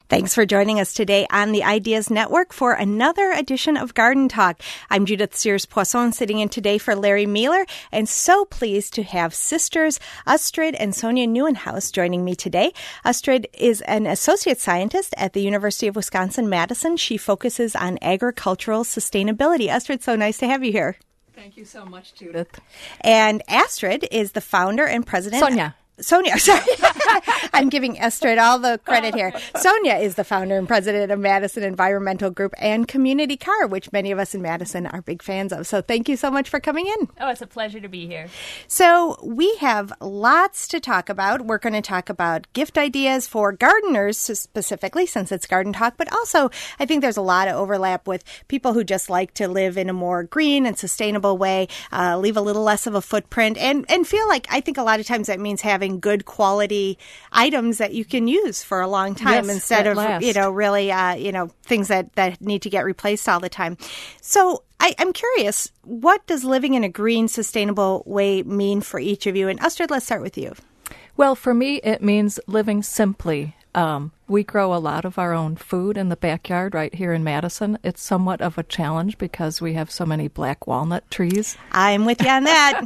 Thanks for joining us today on the Ideas Network for another edition of Garden Talk. I'm Judith Sears-Poisson, sitting in today for Larry Mueller, and so pleased to have sisters Astrid and Sonia Nieuwenhuis joining me today. Astrid is an associate scientist at the University of Wisconsin-Madison. She focuses on agricultural sustainability. Astrid, so nice to have you here. Thank you so much, Judith. And Astrid is the founder and president. Sonia, sorry. I'm giving Astrid all the credit here. Sonia is the founder and president of Madison Environmental Group and Community Car, which many of us in Madison are big fans of. So thank you so much for coming in. Oh, it's a pleasure to be here. So we have lots to talk about. We're going to talk about gift ideas for gardeners specifically, since it's Garden Talk, but also I think there's a lot of overlap with people who just like to live in a more green and sustainable way, leave a little less of a footprint, and feel like I think a lot of times that means having good quality items that you can use for a long time instead of, really, things that need to get replaced all the time. So I'm curious, what does living in a green, sustainable way mean for each of you? And Astrid, let's start with you. Well, for me, it means living simply. We grow a lot of our own food in the backyard right here in Madison. It's somewhat of a challenge because we have so many black walnut trees. I'm with you on that.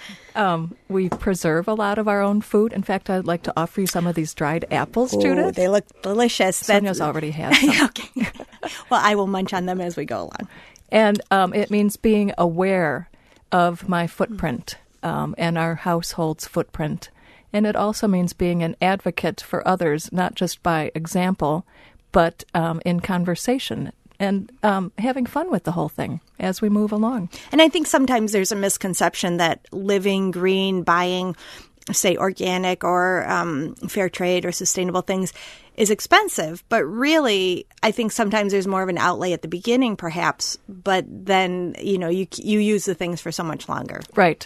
We preserve a lot of our own food. In fact, I'd like to offer you some of these dried apples, Judith. They look delicious. Sonia's already had some. Okay. Well, I will munch on them as we go along. And it means being aware of my footprint and our household's footprint. And it also means being an advocate for others, not just by example, but in conversation and having fun with the whole thing as we move along. And I think sometimes there's a misconception that living green, buying, say, organic or fair trade or sustainable things is expensive. But really, I think sometimes there's more of an outlay at the beginning, perhaps, but then, you use the things for so much longer. Right.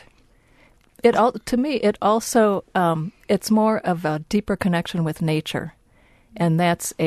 To me, it also, it's more of a deeper connection with nature. And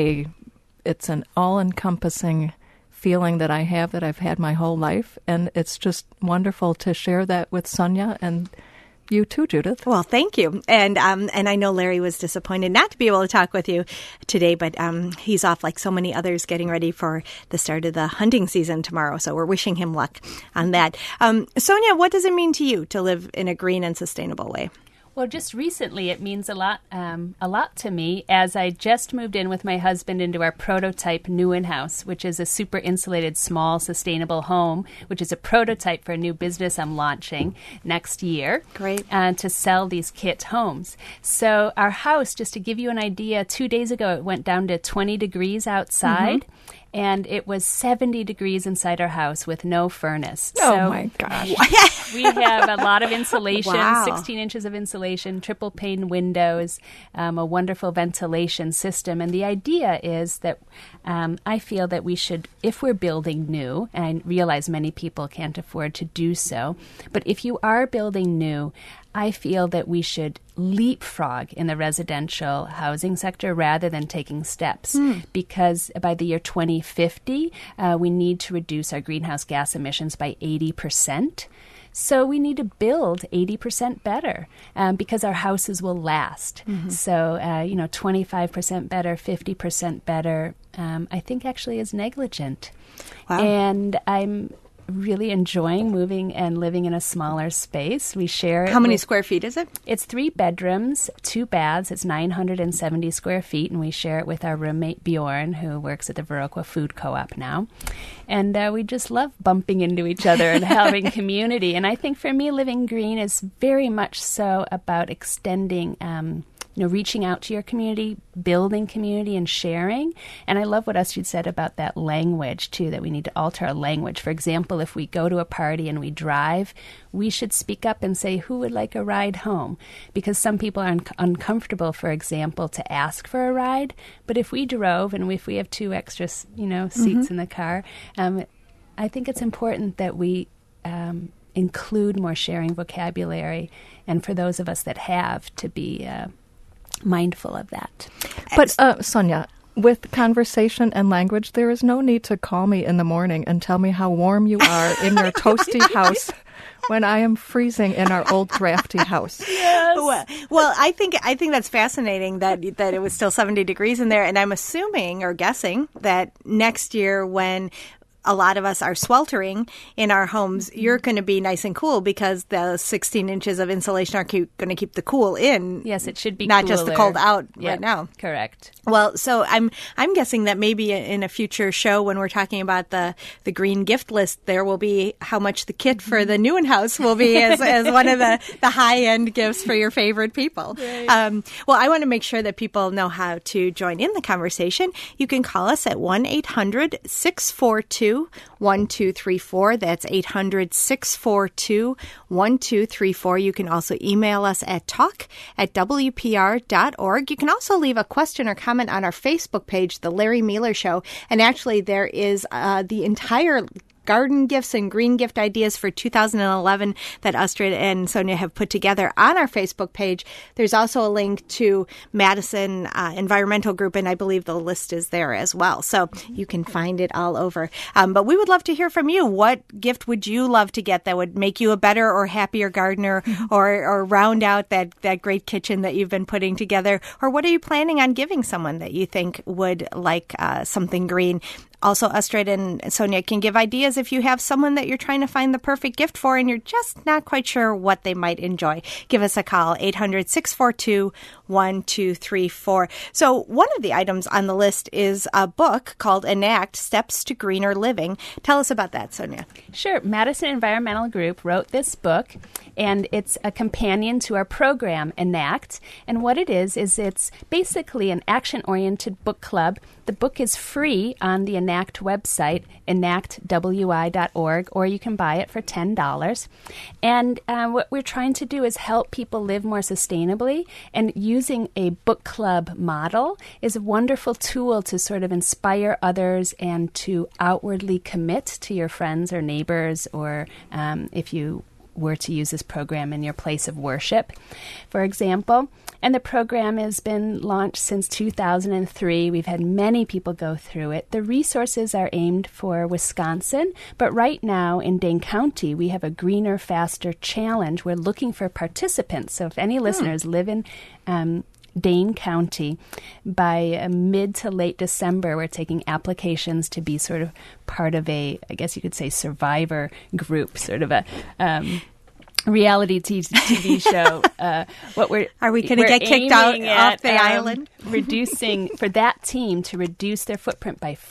it's an all-encompassing feeling that I have that I've had my whole life. And it's just wonderful to share that with Sonia and you too, Judith. Well, thank you. And I know Larry was disappointed not to be able to talk with you today, but he's off like so many others getting ready for the start of the hunting season tomorrow. So we're wishing him luck on that. Sonia, what does it mean to you to live in a green and sustainable way? Well, just recently, it means a lot to me, as I just moved in with my husband into our prototype Nieuwenhuis, which is a super insulated, small, sustainable home, which is a prototype for a new business I'm launching next year. Great. To sell these kit homes. So our house, just to give you an idea, 2 days ago, it went down to 20 degrees outside. Mm-hmm. And it was 70 degrees inside our house with no furnace. Oh, my gosh. We have a lot of insulation, Wow. 16 inches of insulation, triple pane windows, a wonderful ventilation system. And the idea is that I feel that we should, if we're building new, and I realize many people can't afford to do so, but if you are building new, I feel that we should leapfrog in the residential housing sector rather than taking steps, because by the year 2050, we need to reduce our greenhouse gas emissions by 80%. So we need to build 80% better because our houses will last. Mm-hmm. So, 25% better, 50% better, I think actually is negligent. Wow. And I'm really enjoying moving and living in a smaller space. We share it. How many square feet is it? It's 3 bedrooms, 2 baths. It's 970 square feet, and we share it with our roommate Bjorn, who works at the Viroqua Food Co-op now. And we just love bumping into each other and having community. And I think for me, living green is very much so about extending reaching out to your community, building community, and sharing. And I love what Astrid said about that language, too, that we need to alter our language. For example, if we go to a party and we drive, we should speak up and say, who would like a ride home? Because some people are uncomfortable, for example, to ask for a ride. But if we drove and if we have 2 extra, seats in the car, I think it's important that we include more sharing vocabulary. And for those of us that have, to be mindful of that. But, Sonia, with conversation and language, there is no need to call me in the morning and tell me how warm you are in your toasty house when I am freezing in our old drafty house. Yes. Well, I think that's fascinating that it was still 70 degrees in there, and I'm assuming or guessing that next year when a lot of us are sweltering in our homes, you're going to be nice and cool because the 16 inches of insulation are going to keep the cool in. Yes, it should be not cooler. Just the cold out Yep, right now. Correct. Well, so I'm guessing that maybe in a future show when we're talking about the green gift list, there will be how much the kit for the Newen house will be as one of the high end gifts for your favorite people. Right. Well, I want to make sure that people know how to join in the conversation. You can call us at 1-800-642-1234. That's 800-642-1234. You can also email us at talk@wpr.org. You can also leave a question or comment on our Facebook page, The Larry Mealer Show. And actually, there is the entire garden gifts and green gift ideas for 2011 that Astrid and Sonia have put together on our Facebook page. There's also a link to Madison Environmental Group, and I believe the list is there as well. So you can find it all over. But we would love to hear from you. What gift would you love to get that would make you a better or happier gardener or round out that great kitchen that you've been putting together? Or what are you planning on giving someone that you think would like something green? Also, Astrid and Sonia can give ideas if you have someone that you're trying to find the perfect gift for and you're just not quite sure what they might enjoy. Give us a call, 800-642-1234. So one of the items on the list is a book called Enact, Steps to Greener Living. Tell us about that, Sonia. Sure. Madison Environmental Group wrote this book, and it's a companion to our program, Enact. And what it is it's basically an action-oriented book club. The book is free on the Enact website, enactwi.org, or you can buy it for $10. And what we're trying to do is help people live more sustainably, and using a book club model is a wonderful tool to sort of inspire others and to outwardly commit to your friends or neighbors, or if you were to use this program in your place of worship, for example. And the program has been launched since 2003. We've had many people go through it. The resources are aimed for Wisconsin, but right now in Dane County, we have a Greener, Faster Challenge. We're looking for participants. So if any listeners live in Dane County, by mid to late December, we're taking applications to be sort of part of a, I guess you could say, survivor group, sort of a reality TV show. Are we going to get kicked out off the island? Reducing for that team to reduce their footprint by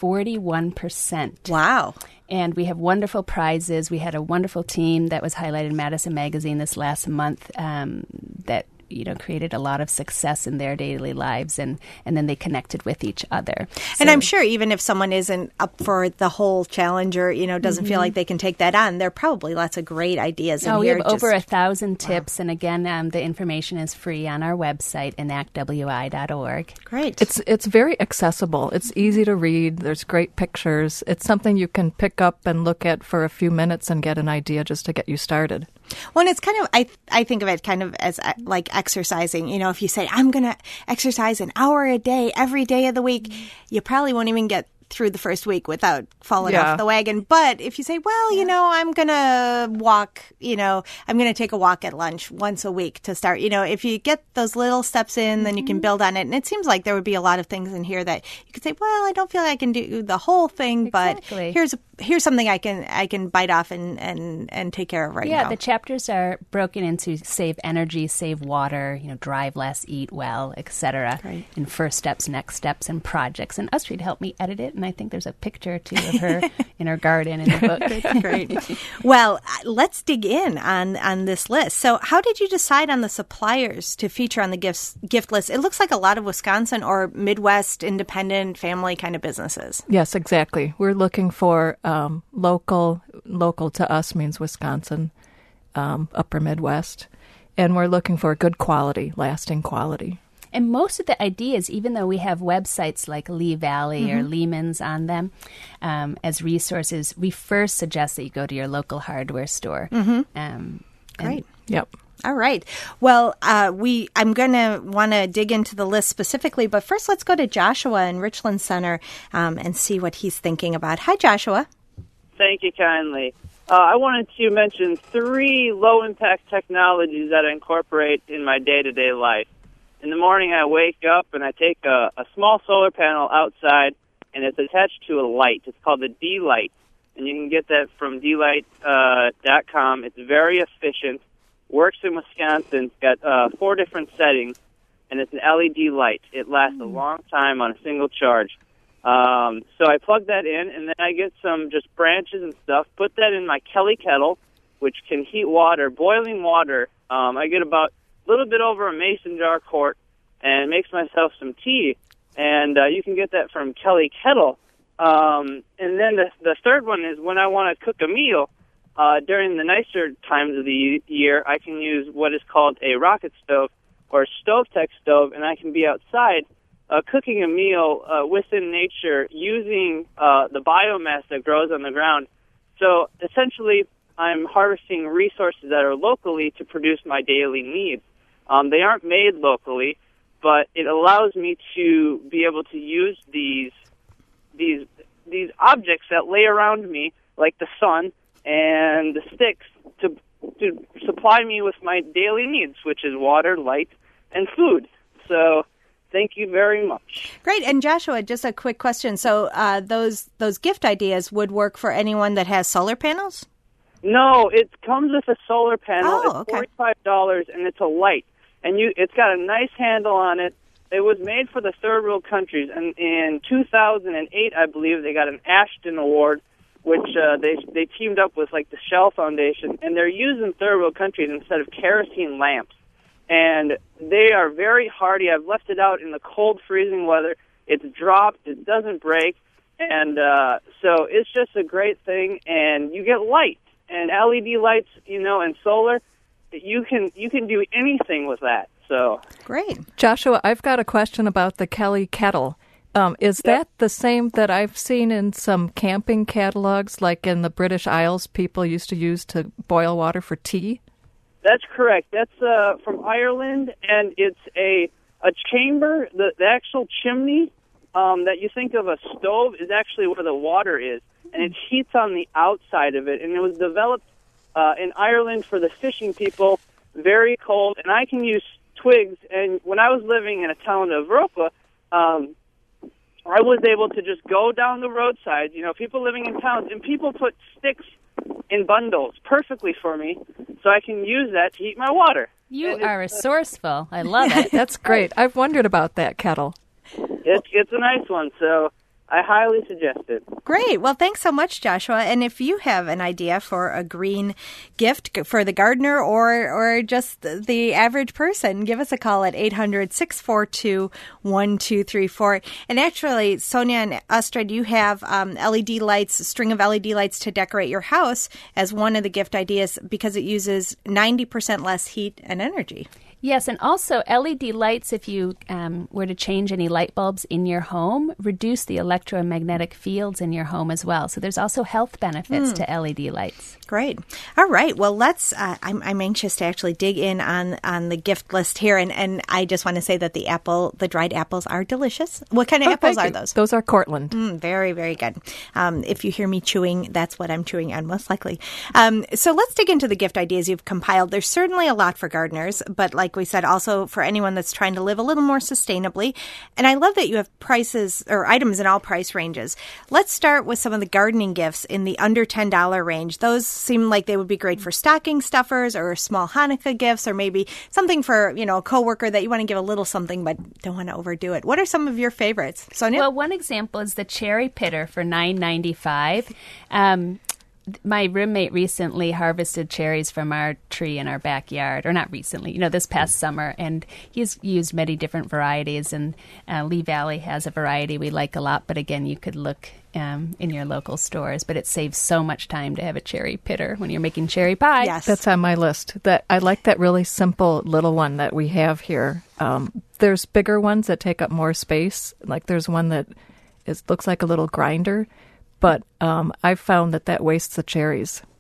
41%. Wow. And we have wonderful prizes. We had a wonderful team that was highlighted in Madison Magazine this last month that created a lot of success in their daily lives, and then they connected with each other. And I'm sure even if someone isn't up for the whole challenge or, doesn't feel like they can take that on, there are probably lots of great ideas in here. We have over 1,000 tips, and again, the information is free on our website, enactwi.org. Great. It's very accessible. It's easy to read. There's great pictures. It's something you can pick up and look at for a few minutes and get an idea just to get you started. Well, and it's kind of, I think of it kind of as like exercising. If you say, I'm going to exercise an hour a day, every day of the week, you probably won't even get through the first week without falling off the wagon. But if you say, well, I'm going to walk, I'm going to take a walk at lunch once a week to start, if you get those little steps in, then you can build on it. And it seems like there would be a lot of things in here that you could say, well, I don't feel like I can do the whole thing, but here's something I can bite off and take care of right now. Yeah, the chapters are broken into save energy, save water, drive less, eat well, etc. Right. And first steps, next steps, and projects. And Astrid helped me edit it, and I think there's a picture too of her in her garden in the book. Great. Well, let's dig in on this list. So, how did you decide on the suppliers to feature on the gift list? It looks like a lot of Wisconsin or Midwest independent family kind of businesses. Yes, exactly. We're looking for local to us means Wisconsin, upper Midwest, and we're looking for good quality, lasting quality. And most of the ideas, even though we have websites like Lee Valley or Lehman's on them as resources, we first suggest that you go to your local hardware store. Great. Yep. All right. Well, I'm going to want to dig into the list specifically, but first let's go to Joshua in Richland Center and see what he's thinking about. Hi, Joshua. Thank you kindly. I wanted to mention 3 low-impact technologies that I incorporate in my day-to-day life. In the morning, I wake up and I take a small solar panel outside, and it's attached to a light. It's called the D-Light, and you can get that from dlight.com. It's very efficient. Works in Wisconsin. It's got 4 different settings, and it's an LED light. It lasts a long time on a single charge. So I plug that in, and then I get some just branches and stuff, put that in my Kelly kettle, which can heat water, boiling water. I get about a little bit over a mason jar quart, and makes myself some tea. And you can get that from Kelly Kettle. And then the third one is when I want to cook a meal. During the nicer times of the year, I can use what is called a rocket stove or a StoveTech stove, and I can be outside cooking a meal within nature using the biomass that grows on the ground. So essentially, I'm harvesting resources that are locally to produce my daily needs. They aren't made locally, but it allows me to be able to use these objects that lay around me, like the sun and the sticks, to supply me with my daily needs, which is water, light, and food. So thank you very much. Great. And Joshua, just a quick question. So those gift ideas would work for anyone that has solar panels? No, it comes with a solar panel. Oh, okay. It's $45, and it's a light. And it's got a nice handle on it. It was made for the third world countries, and in 2008, I believe, they got an Ashton Award, which they teamed up with like the Shell Foundation, and they're used in third world countries instead of kerosene lamps. And they are very hardy. I've left it out in the cold, freezing weather. It's dropped. It doesn't break. And so it's just a great thing. And you get light and LED lights, and solar. You can do anything with that. So great. Joshua, I've got a question about the Kelly kettle. Is that the same that I've seen in some camping catalogs, like in the British Isles, people used to use to boil water for tea? That's correct. That's from Ireland, and it's a chamber. The actual chimney that you think of a stove is actually where the water is, and it heats on the outside of it. And it was developed in Ireland for the fishing people, very cold. And I can use twigs. And when I was living in a town of Viroqua, I was able to just go down the roadside, people living in towns, and people put sticks in bundles perfectly for me, so I can use that to heat my water. You are resourceful. I love it. That's great. I've wondered about that kettle. It's a nice one, so I highly suggest it. Great. Well, thanks so much, Joshua. And if you have an idea for a green gift for the gardener or just the average person, give us a call at 800-642-1234. And actually, Sonia and Astrid, you have LED lights, a string of LED lights to decorate your house as one of the gift ideas because it uses 90% less heat and energy. Yes, and also LED lights, if you were to change any light bulbs in your home, reduce the electromagnetic fields in your home as well. So there's also health benefits to LED lights. Great. All right. Well, let's. I'm anxious to actually dig in on the gift list here, and I just want to say that the dried apples are delicious. What kind of apples are those? Those are Cortland. Very, very good. If you hear me chewing, that's what I'm chewing on, most likely. So let's dig into the gift ideas you've compiled. There's certainly a lot for gardeners, but like we said, also for anyone that's trying to live a little more sustainably. And I love that you have prices or items in all price ranges. Let's start with some of the gardening gifts in the under $10 range. Those seem like they would be great for stocking stuffers or small Hanukkah gifts, or maybe something for, a coworker that you want to give a little something but don't want to overdo it. What are some of your favorites? Sonia? Well, one example is the cherry pitter for $9.95. My roommate recently harvested cherries from our tree in our backyard, or not recently, this past summer, and he's used many different varieties, and Lee Valley has a variety we like a lot, but again, you could look in your local stores, but it saves so much time to have a cherry pitter when you're making cherry pie. Yes. That's on my list. I like that really simple little one that we have here. There's bigger ones that take up more space, like there's one that looks like a little grinder, but I've found that wastes the cherries.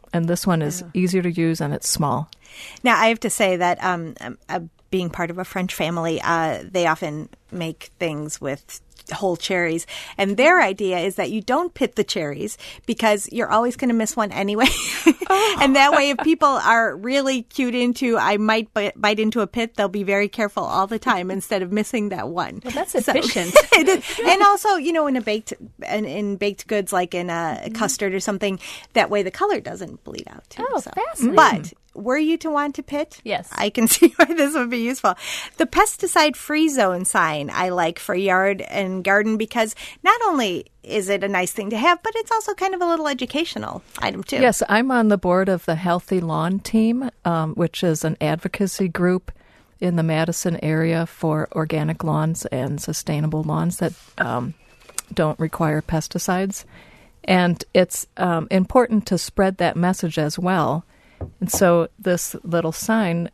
And this one is easier to use and it's small. Now, I have to say that being part of a French family, they often make things with whole cherries. And their idea is that you don't pit the cherries because you're always going to miss one anyway. And that way, if people are really cued into, I might bite into a pit, they'll be very careful all the time instead of missing that one. Well, that's efficient. And also, in baked goods, like in a custard or something, that way the color doesn't bleed out too. Oh, fascinating. But were you to want to pit? Yes. I can see why this would be useful. The pesticide-free zone sign I like for yard and garden because not only is it a nice thing to have, but it's also kind of a little educational item too. Yes, I'm on the board of the Healthy Lawn Team, which is an advocacy group in the Madison area for organic lawns and sustainable lawns that don't require pesticides. And it's important to spread that message as well. And so this little sign,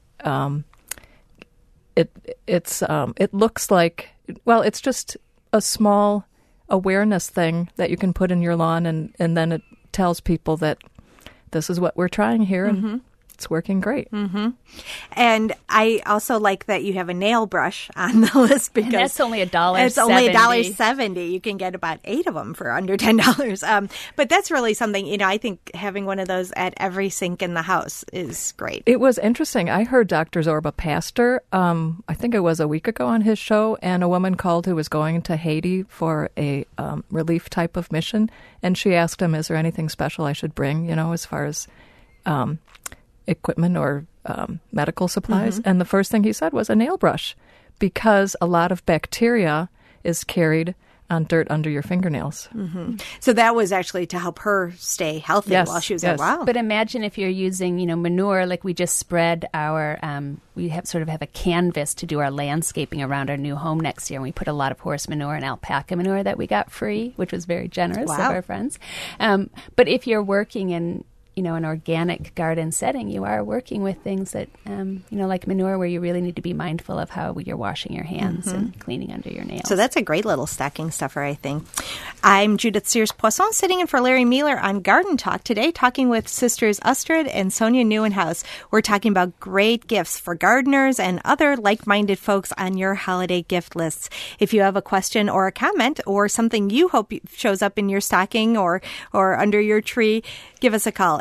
it looks like, well, it's just a small awareness thing that you can put in your lawn, and then it tells people that this is what we're trying here, and it's working great. Mm-hmm. And I also like that you have a nail brush on the list because and that's only $1.70. It's only $1.70. You can get about 8 of them for under $10. But that's really something, I think having one of those at every sink in the house is great. It was interesting. I heard Dr. Zorba Pastor, I think it was a week ago on his show, and a woman called who was going to Haiti for a relief type of mission. And she asked him, is there anything special I should bring, as far as equipment or medical supplies. And the first thing he said was a nail brush because a lot of bacteria is carried on dirt under your fingernails. So that was actually to help her stay healthy while she was there. Wow. But imagine if you're using, manure, like we just spread our, we have a canvas to do our landscaping around our new home next year. And we put a lot of horse manure and alpaca manure that we got free, which was very generous of our friends. But if you're working in an organic garden setting, you are working with things that, like manure, where you really need to be mindful of how you're washing your hands and cleaning under your nails. So that's a great little stocking stuffer, I think. I'm Judith Sears-Poisson, sitting in for Larry Mealer on Garden Talk today, talking with sisters Astrid and Sonia Nieuwenhuis. We're talking about great gifts for gardeners and other like-minded folks on your holiday gift lists. If you have a question or a comment or something you hope shows up in your stocking or under your tree, give us a call.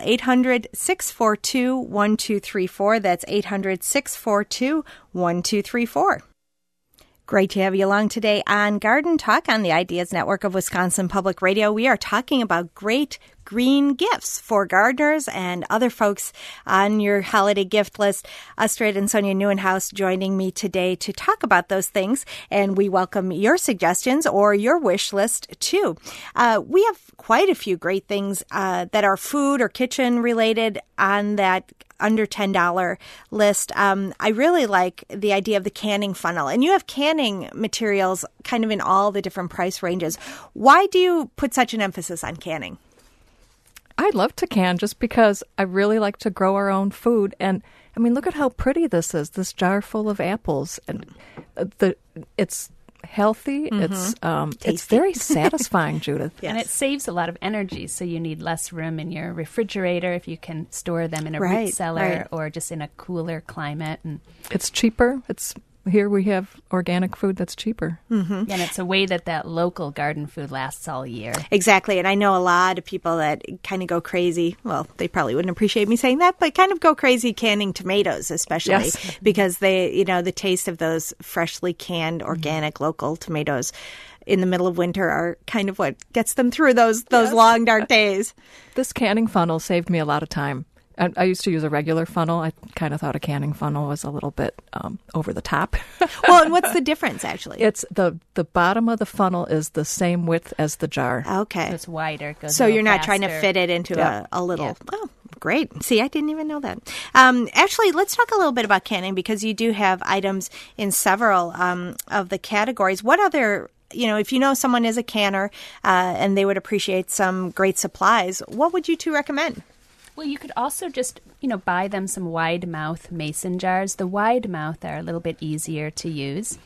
800-642-1234. That's 800-642-1234. Great to have you along today on Garden Talk on the Ideas Network of Wisconsin Public Radio. We are talking about great green gifts for gardeners and other folks on your holiday gift list. Astrid and Sonia Nieuwenhuis joining me today to talk about those things, and we welcome your suggestions or your wish list too. We have quite a few great things that are food or kitchen related on that under $10 list. I really like the idea of the canning funnel, and you have canning materials kind of in all the different price ranges. Why do you put such an emphasis on canning? I love to can just because I really like to grow our own food. And I mean, look at how pretty this is, this jar full of apples. And it's healthy. It's very satisfying, Judith. Yes. And it saves a lot of energy, so you need less room in your refrigerator if you can store them in a root cellar or just in a cooler climate. And it's cheaper. Here we have organic food that's cheaper. And it's a way that local garden food lasts all year. Exactly. And I know a lot of people that kind of go crazy. Well, they probably wouldn't appreciate me saying that, but kind of go crazy canning tomatoes, especially because they, the taste of those freshly canned, organic, local tomatoes in the middle of winter are kind of what gets them through those long, dark days. This canning funnel saved me a lot of time. I used to use a regular funnel. I kind of thought a canning funnel was a little bit over the top. Well, and what's the difference, actually? It's the bottom of the funnel is the same width as the jar. Okay. So it's wider. So you're not trying to fit it into a little... Yeah. Oh, great. See, I didn't even know that. Actually, let's talk a little bit about canning because you do have items in several of the categories. What other... if you know someone is a canner and they would appreciate some great supplies, what would you two recommend? Well, you could also just, buy them some wide mouth mason jars. The wide mouth are a little bit easier to use.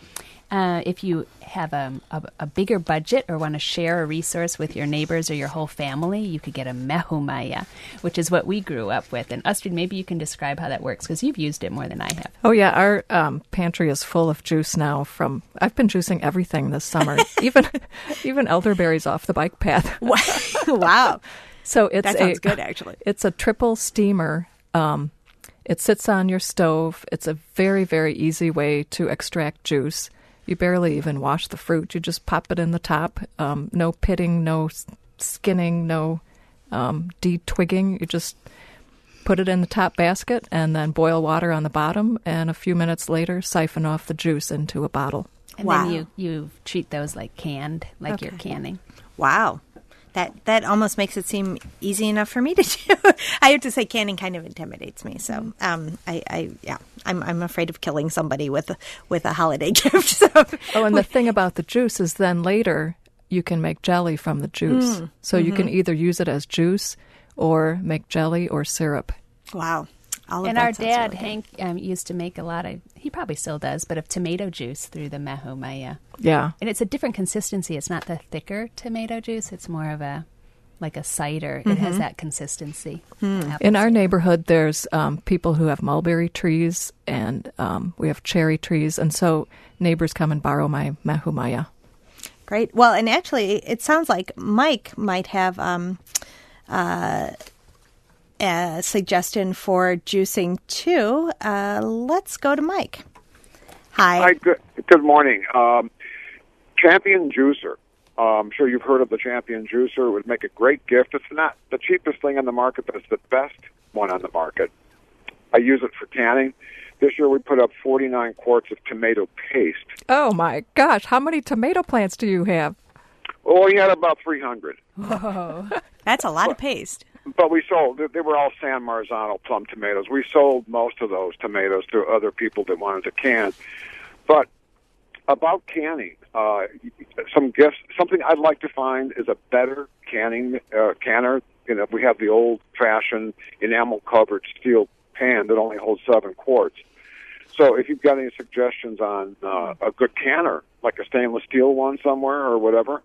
If you have a bigger budget or want to share a resource with your neighbors or your whole family, you could get a mehumaya, which is what we grew up with. And Astrid, maybe you can describe how that works because you've used it more than I have. Oh, yeah. Our pantry is full of juice now I've been juicing everything this summer, even elderberries off the bike path. Wow. So that sounds good, actually. It's a triple steamer. It sits on your stove. It's a very, very easy way to extract juice. You barely even wash the fruit. You just pop it in the top. No pitting, no skinning, no de-twigging. You just put it in the top basket and then boil water on the bottom. And a few minutes later, siphon off the juice into a bottle. And then you treat those like canned, like you're canning. Wow. That almost makes it seem easy enough for me to do. I have to say, canning kind of intimidates me. So, I'm afraid of killing somebody with a holiday gift. So. Oh, and the thing about the juice is then later you can make jelly from the juice. So you can either use it as juice or make jelly or syrup. Wow. And our dad, really Hank, used to make a lot of, he probably still does, but of tomato juice through the mehumaya. Yeah. And it's a different consistency. It's not the thicker tomato juice. It's more of like a cider. It has that consistency. In our neighborhood, there's people who have mulberry trees, and we have cherry trees. And so neighbors come and borrow my mehumaya. Great. Well, and actually, it sounds like Mike might have a suggestion for juicing too. Let's go to Mike. Hi. Good morning. Champion Juicer. I'm sure you've heard of the Champion Juicer. It would make a great gift. It's not the cheapest thing on the market, but it's the best one on the market. I use it for canning. This year we put up 49 quarts of tomato paste. Oh, my gosh. How many tomato plants do you have? Oh, we had about 300. Whoa. That's a lot of paste. But we sold, they were all San Marzano plum tomatoes. We sold most of those tomatoes to other people that wanted to can. But about canning, some gifts, something I'd like to find is a better canning canner. You know, we have the old-fashioned enamel-covered steel pan that only holds 7 quarts. So if you've got any suggestions on a good canner, like a stainless steel one somewhere or whatever,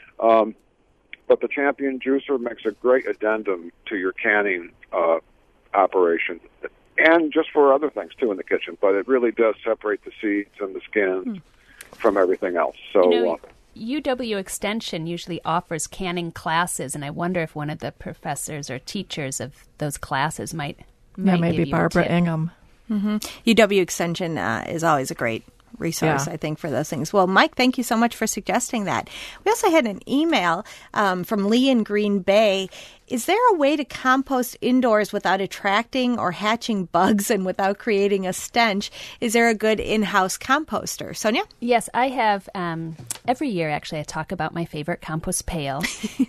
but the Champion Juicer makes a great addendum to your canning operation, and just for other things, too, in the kitchen. But it really does separate the seeds and the skins from everything else. So, UW Extension usually offers canning classes, and I wonder if one of the professors or teachers of those classes might maybe give you Barbara a tip. Ingham. UW Extension is always a great resource, I think, for those things. Well, Mike, thank you so much for suggesting that. We also had an email from Lee in Green Bay. Is there a way to compost indoors without attracting or hatching bugs and without creating a stench? Is there a good in-house composter? Sonia? Yes, I have. Every year, actually, I talk about my favorite compost pail.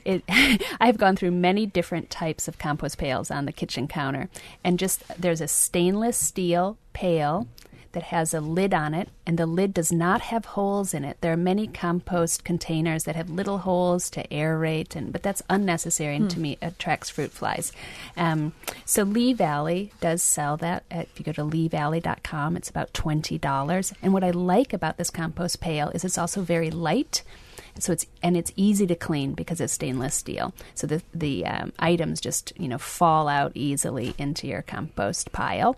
I've gone through many different types of compost pails on the kitchen counter. And there's a stainless steel pail that has a lid on it, and the lid does not have holes in it. There are many compost containers that have little holes to aerate, but that's unnecessary and to me attracts fruit flies. So Lee Valley does sell that. If you go to leevalley.com, it's about $20. And what I like about this compost pail is it's also very light. So it's easy to clean because it's stainless steel. So the items just fall out easily into your compost pile.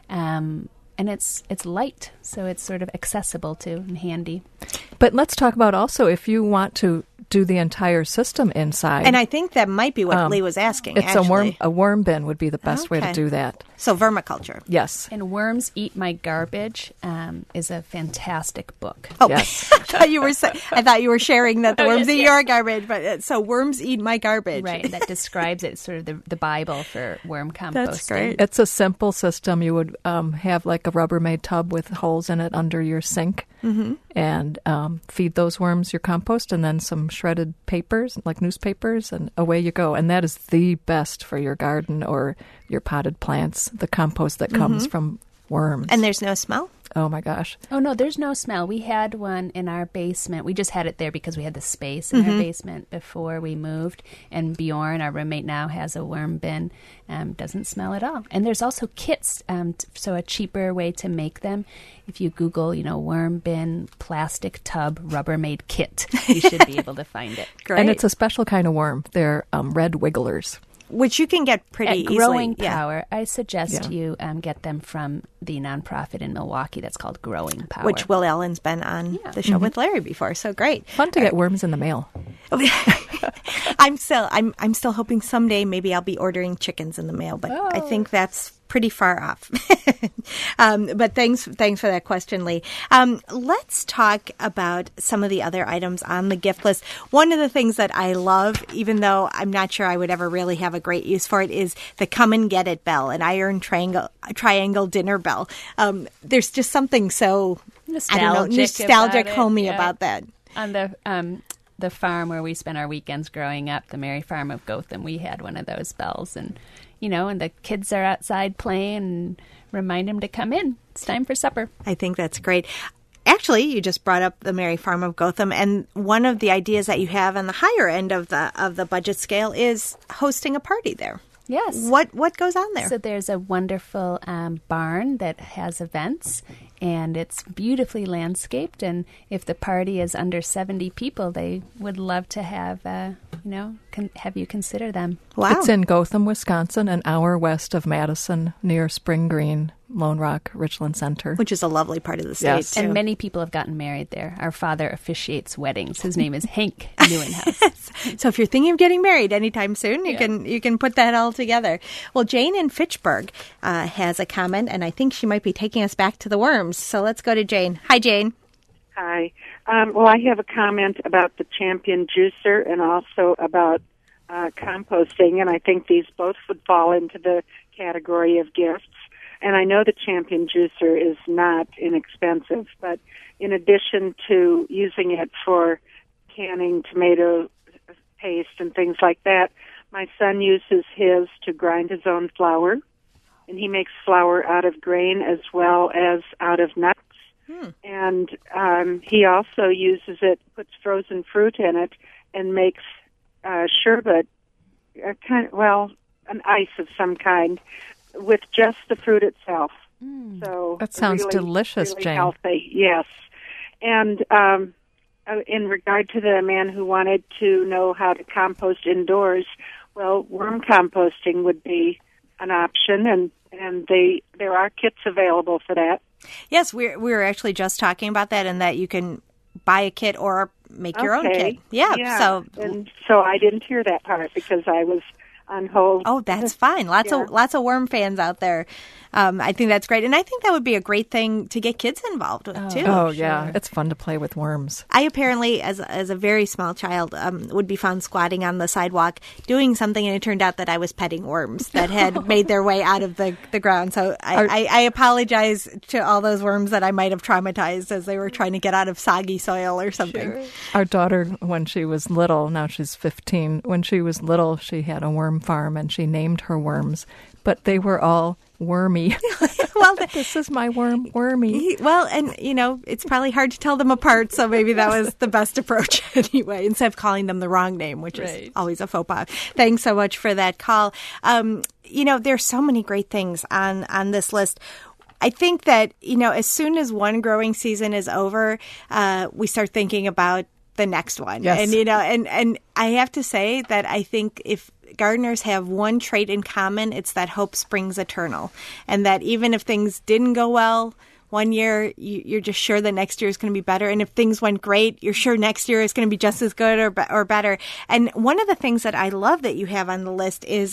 And it's light, so it's sort of accessible too and handy. But let's talk about also if you want to do the entire system inside. And I think that might be what Lee was asking. It's actually. a worm bin would be the best way to do that. So vermiculture. Yes. And Worms Eat My Garbage is a fantastic book. Oh, yes. I thought you were sharing that the worms eat your garbage, but so Worms Eat My Garbage. Right, that describes it, sort of the Bible for worm composting. That's great. It's a simple system. You would have like a Rubbermaid tub with holes in it under your sink and feed those worms your compost and then some shredded papers, like newspapers, and away you go. And that is the best for your garden or your potted plants, the compost that comes from worms. And there's no smell? Oh, my gosh. Oh, no, there's no smell. We had one in our basement. We just had it there because we had the space in our basement before we moved. And Bjorn, our roommate now, has a worm bin. Doesn't smell at all. And there's also kits, so a cheaper way to make them. If you Google, worm bin, plastic tub, Rubbermaid kit, you should be able to find it. Great. And it's a special kind of worm. They're red wigglers. Which you can get pretty At easily. Growing Yeah. Power, I suggest you get them from the nonprofit in Milwaukee that's called Growing Power. Which Will Allen's been on the show with Larry before, so great. Fun to get worms in the mail. I'm still hoping someday maybe I'll be ordering chickens in the mail, but I think that's pretty far off. But thanks for that question, Lee. Let's talk about some of the other items on the gift list. One of the things that I love, even though I'm not sure I would ever really have a great use for it, is the Come and Get It bell, an iron triangle dinner bell. There's just something so nostalgic, homey about that. On the farm where we spent our weekends growing up, the Mary Farm of Gotham, we had one of those bells, and and the kids are outside playing and remind them to come in. It's time for supper. I think that's great. Actually, you just brought up the Mary Farm of Gotham, and one of the ideas that you have on the higher end of the budget scale is hosting a party there. Yes. What goes on there? So there's a wonderful barn that has events, and it's beautifully landscaped. And if the party is under 70 people, they would love to have, have you consider them. Wow. It's in Gotham, Wisconsin, an hour west of Madison, near Spring Green, Lone Rock, Richland Center. Which is a lovely part of the state, Yes. too. And many people have gotten married there. Our father officiates weddings. His name is Hank Newenhouse. So if you're thinking of getting married anytime soon, you can put that all together. Well, Jane in Fitchburg has a comment, and I think she might be taking us back to the worms. So let's go to Jane. Hi, Jane. Hi. Well, I have a comment about the Champion Juicer and also about composting, and I think these both would fall into the category of gifts. And I know the Champion Juicer is not inexpensive, but in addition to using it for canning tomato paste and things like that, my son uses his to grind his own flour, and he makes flour out of grain as well as out of nuts. And he also uses it, puts frozen fruit in it, and makes sherbet, an ice of some kind, with just the fruit itself. So That sounds really, delicious, really Jane. healthy, yes. And in regard to the man who wanted to know how to compost indoors, well, worm composting would be an option, and there are kits available for that. Yes, we were actually just talking about that, and that you can buy a kit or make your own kit. Yeah. So I didn't hear that part because I was on hold. Oh, that's fine. Lots of worm fans out there. I think that's great, and I think that would be a great thing to get kids involved with too. Oh, yeah. It's fun to play with worms. I apparently, as a very small child, would be found squatting on the sidewalk doing something, and it turned out that I was petting worms that had made their way out of the ground. So I apologize to all those worms that I might have traumatized as they were trying to get out of soggy soil or something. Sure. Our daughter, when she was little, now she's 15, when she was little, she had a worm farm, and she named her worms, but they were all wormy. Well, this is my worm, wormy. Well, and, it's probably hard to tell them apart, so maybe that was the best approach anyway, instead of calling them the wrong name, which is always a faux pas. Thanks so much for that call. There's so many great things on this list. I think that, as soon as one growing season is over, we start thinking about the next one. Yes. And I have to say that I think if gardeners have one trait in common, it's that hope springs eternal. And that even if things didn't go well one year, you're just sure that next year is going to be better. And if things went great, you're sure next year is going to be just as good or better. And one of the things that I love that you have on the list is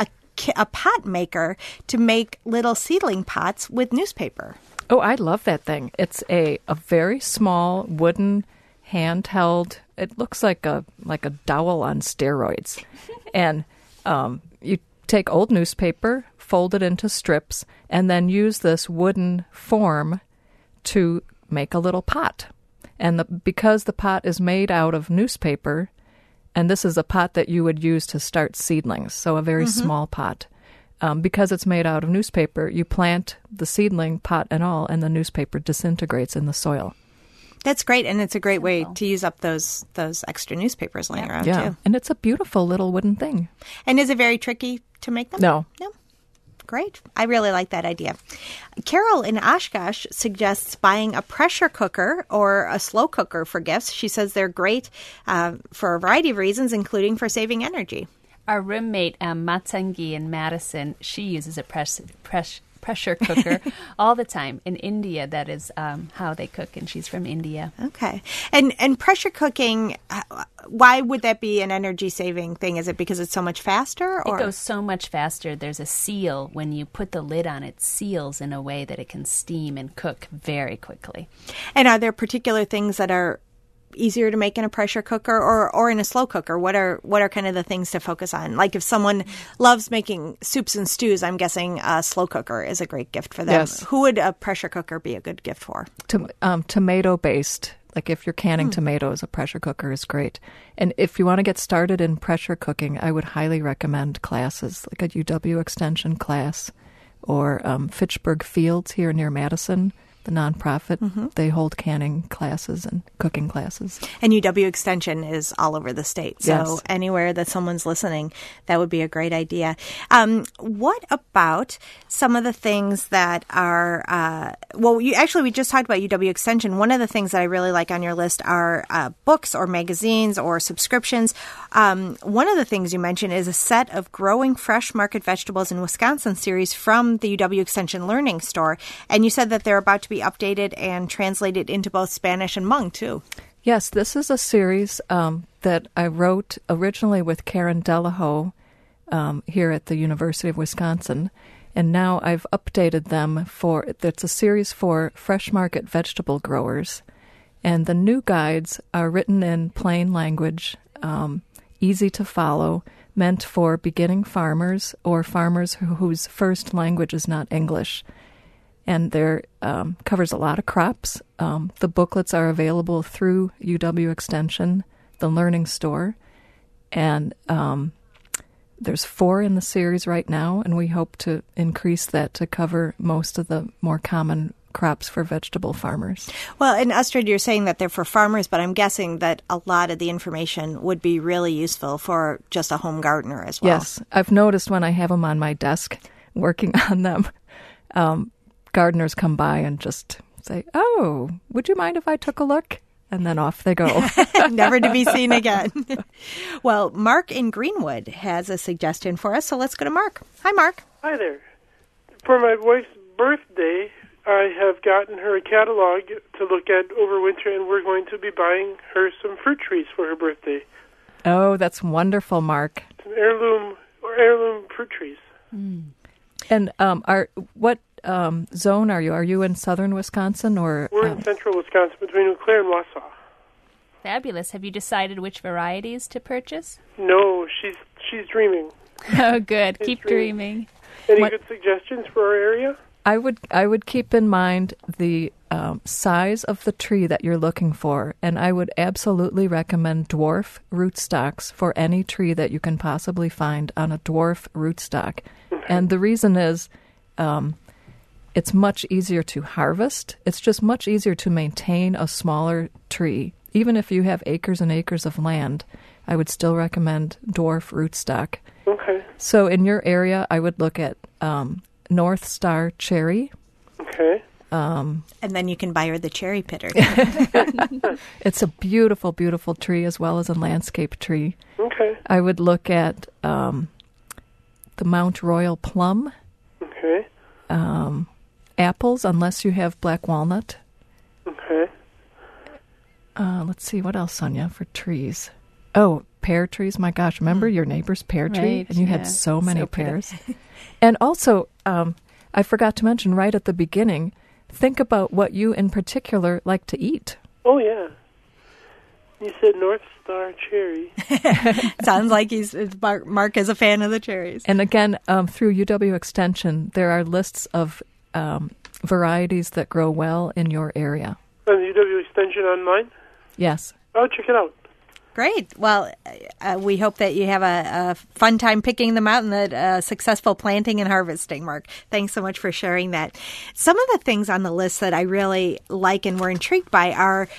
a pot maker to make little seedling pots with newspaper. Oh, I love that thing. It's a very small wooden handheld. It looks like a dowel on steroids. And you take old newspaper, fold it into strips, and then use this wooden form to make a little pot. And because the pot is made out of newspaper, and this is a pot that you would use to start seedlings, so a very small pot, because it's made out of newspaper, you plant the seedling, pot and all, and the newspaper disintegrates in the soil. That's great, and it's a great way to use up those extra newspapers laying around, too. And it's a beautiful little wooden thing. And is it very tricky to make them? No. Great. I really like that idea. Carol in Oshkosh suggests buying a pressure cooker or a slow cooker for gifts. She says they're great for a variety of reasons, including for saving energy. Our roommate, Matsangi in Madison, she uses a pressure cooker all the time. In India, that is how they cook, and she's from India. Okay. And pressure cooking, why would that be an energy-saving thing? Is it because it's so much faster? Or? It goes so much faster. There's a seal. When you put the lid on, it seals in a way that it can steam and cook very quickly. And are there particular things that are easier to make in a pressure cooker or in a slow cooker? What are kind of the things to focus on? Like if someone loves making soups and stews, I'm guessing a slow cooker is a great gift for them. Yes. Who would a pressure cooker be a good gift for? Tomato-based. Like if you're canning tomatoes, a pressure cooker is great. And if you want to get started in pressure cooking, I would highly recommend classes, like a UW Extension class or Fitchburg Fields here near Madison, the nonprofit. They hold canning classes and cooking classes. And UW Extension is all over the state. So Yes. anywhere that someone's listening, that would be a great idea. What about some of the things that are, we just talked about UW Extension. One of the things that I really like on your list are books or magazines or subscriptions. One of the things you mentioned is a set of Growing Fresh Market Vegetables in Wisconsin series from the UW Extension Learning Store. And you said that they're about to be updated and translated into both Spanish and Hmong, too. Yes, this is a series that I wrote originally with Karen Delahoe here at the University of Wisconsin. And now I've updated them it's a series for fresh market vegetable growers. And the new guides are written in plain language, easy to follow, meant for beginning farmers or farmers whose first language is not English. And there covers a lot of crops. The booklets are available through UW Extension, the Learning Store. And there's 4 in the series right now, and we hope to increase that to cover most of the more common crops for vegetable farmers. Well, and Astrid, you're saying that they're for farmers, but I'm guessing that a lot of the information would be really useful for just a home gardener as well. Yes. I've noticed when I have them on my desk working on them, gardeners come by and just say, "Oh, would you mind if I took a look?" And then off they go. Never to be seen again. Well, Mark in Greenwood has a suggestion for us, so let's go to Mark. Hi, Mark. Hi there. For my wife's birthday, I have gotten her a catalog to look at over winter, and we're going to be buying her some fruit trees for her birthday. Oh, that's wonderful, Mark. Some heirloom fruit trees. And what zone are you? Are you in southern Wisconsin or? We're in central Wisconsin, between Eau Claire and Wausau. Fabulous. Have you decided which varieties to purchase? No, she's dreaming. Oh, good. Keep dreaming. Any good suggestions for our area? I would keep in mind the size of the tree that you're looking for, and I would absolutely recommend dwarf rootstocks for any tree that you can possibly find on a dwarf rootstock. And the reason is it's much easier to harvest. It's just much easier to maintain a smaller tree. Even if you have acres and acres of land, I would still recommend dwarf rootstock. Okay. So in your area, I would look at North Star cherry. Okay. And then you can buy her the cherry pitter. It's a beautiful, beautiful tree as well as a landscape tree. Okay. I would look at the Mount Royal plum. Okay. Apples, unless you have black walnut. Okay. Let's see, what else, Sonia, for trees? Oh, pear trees. My gosh, remember your neighbor's pear tree? Right, And you yeah. had so many So pretty. pears. And also, I forgot to mention right at the beginning, think about what you in particular like to eat. Oh, yeah. You said North Star cherry. Sounds like Mark is a fan of the cherries. And again, through UW Extension, there are lists of varieties that grow well in your area. On the UW Extension online? Yes. I'll check it out. Great. Well, we hope that you have a fun time picking them out and a successful planting and harvesting, Mark. Thanks so much for sharing that. Some of the things on the list that I really like and were intrigued by are,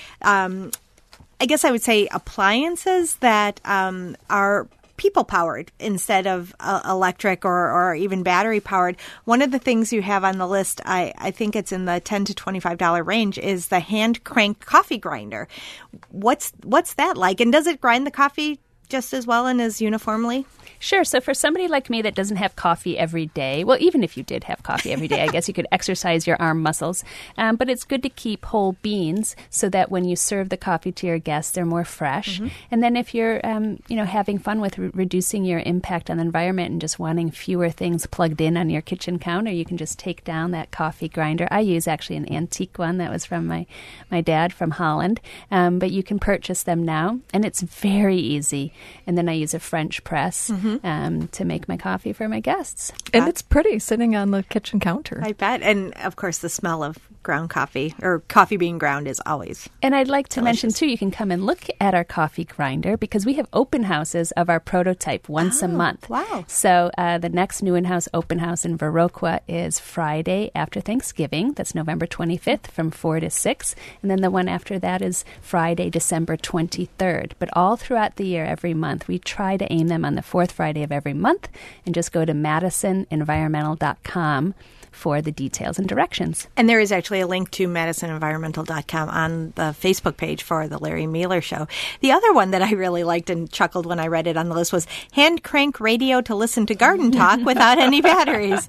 I guess I would say, appliances that are people-powered instead of electric or even battery-powered. One of the things you have on the list, I think it's in the $10 to $25 range, is the hand crank coffee grinder. What's that like? And does it grind the coffee just as well and as uniformly? Sure. So for somebody like me that doesn't have coffee every day, well, even if you did have coffee every day, I guess you could exercise your arm muscles. But it's good to keep whole beans so that when you serve the coffee to your guests, they're more fresh. And then if you're, having fun with reducing your impact on the environment and just wanting fewer things plugged in on your kitchen counter, you can just take down that coffee grinder. I use actually an antique one that was from my dad from Holland. But you can purchase them now, and it's very easy. And then I use a French press to make my coffee for my guests. And it's pretty sitting on the kitchen counter. I bet. And, of course, the smell of ground coffee or coffee being ground is always And I'd like to delicious. mention, too, you can come and look at our coffee grinder because we have open houses of our prototype once a month. Wow. So the next New In-House open house in Viroqua is Friday after Thanksgiving. That's November 25th from 4 to 6. And then the one after that is Friday, December 23rd. But all throughout the year, every month, we try to aim them on the fourth Friday of every month, and just go to MadisonEnvironmental.com for the details and directions. And there is actually a link to MadisonEnvironmental.com on the Facebook page for the Larry Mealer Show. The other one that I really liked and chuckled when I read it on the list was hand crank radio to listen to garden talk without any batteries.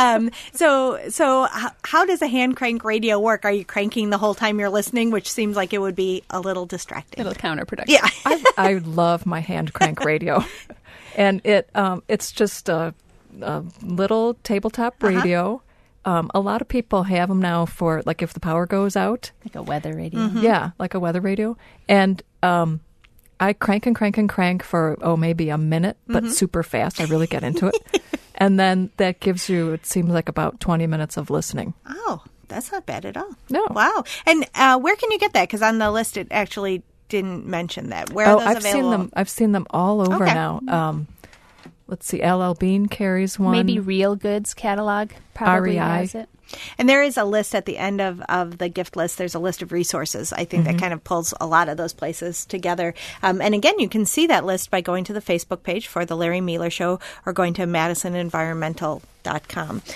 So how does a hand crank radio work? Are you cranking the whole time you're listening, which seems like it would be a little distracting? A little counterproductive. Yeah. I love my hand crank radio. And it's just a little tabletop radio. A lot of people have them now for, like, if the power goes out. Like a weather radio. Yeah, like a weather radio. And I crank and crank and crank for, maybe a minute, but super fast. I really get into it. And then that gives you, it seems like, about 20 minutes of listening. Oh, that's not bad at all. No. Wow. And where can you get that? Because on the list it actually didn't mention that. Where are those available? I've seen them all over now. Let's see, LL Bean carries one. Maybe Real Goods catalog probably REI has it. And there is a list at the end of the gift list. There's a list of resources, I think, that kind of pulls a lot of those places together. And again, you can see that list by going to the Facebook page for The Larry Mealer Show or going to MadisonEnvironmental.com.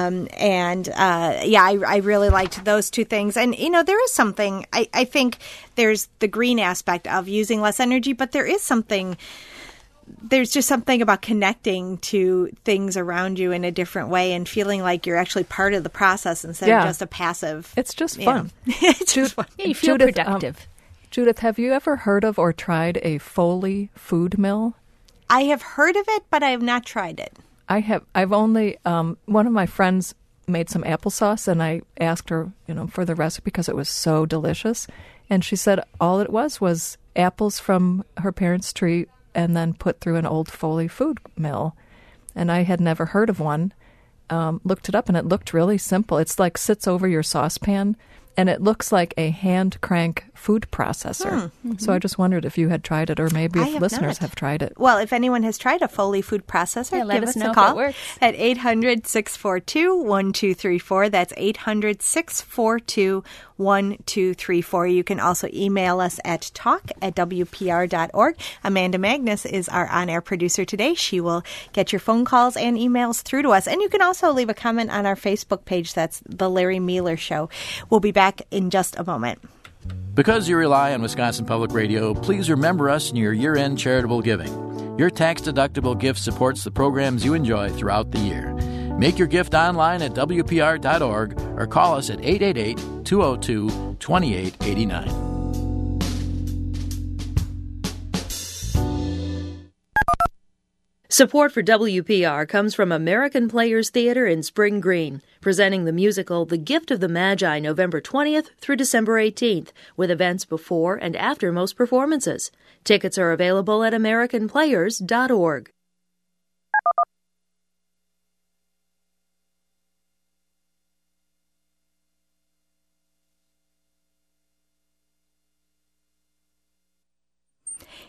I really liked those two things. And, there is something, I think there's the green aspect of using less energy, but there's just something about connecting to things around you in a different way and feeling like you're actually part of the process instead of just a passive. It's just fun. It's just fun. Yeah, you feel productive. Judith, have you ever heard of or tried a Foley food mill? I have heard of it, but I have not tried it. I have. I've only one of my friends made some applesauce, and I asked her, for the recipe because it was so delicious, and she said all it was apples from her parents' tree and then put through an old Foley food mill. And I had never heard of one. Looked it up, and it looked really simple. It's like sits over your saucepan, and it looks like a hand crank food processor. So I just wondered if you had tried it, or maybe if listeners have tried it. Well, if anyone has tried a Foley food processor, let give us us know a if call it works. at 800-642-1234. That's 800-642-1234. You can also email us at talk@wpr.org. Amanda Magnus is our on-air producer today. She will get your phone calls and emails through to us. And you can also leave a comment on our Facebook page. That's The Larry Mealer Show. We'll be back in just a moment. Because you rely on Wisconsin Public Radio, please remember us in your year-end charitable giving. Your tax-deductible gift supports the programs you enjoy throughout the year. Make your gift online at WPR.org or call us at 888-202-2889. Support for WPR comes from American Players Theater in Spring Green, presenting the musical The Gift of the Magi November 20th through December 18th, with events before and after most performances. Tickets are available at AmericanPlayers.org.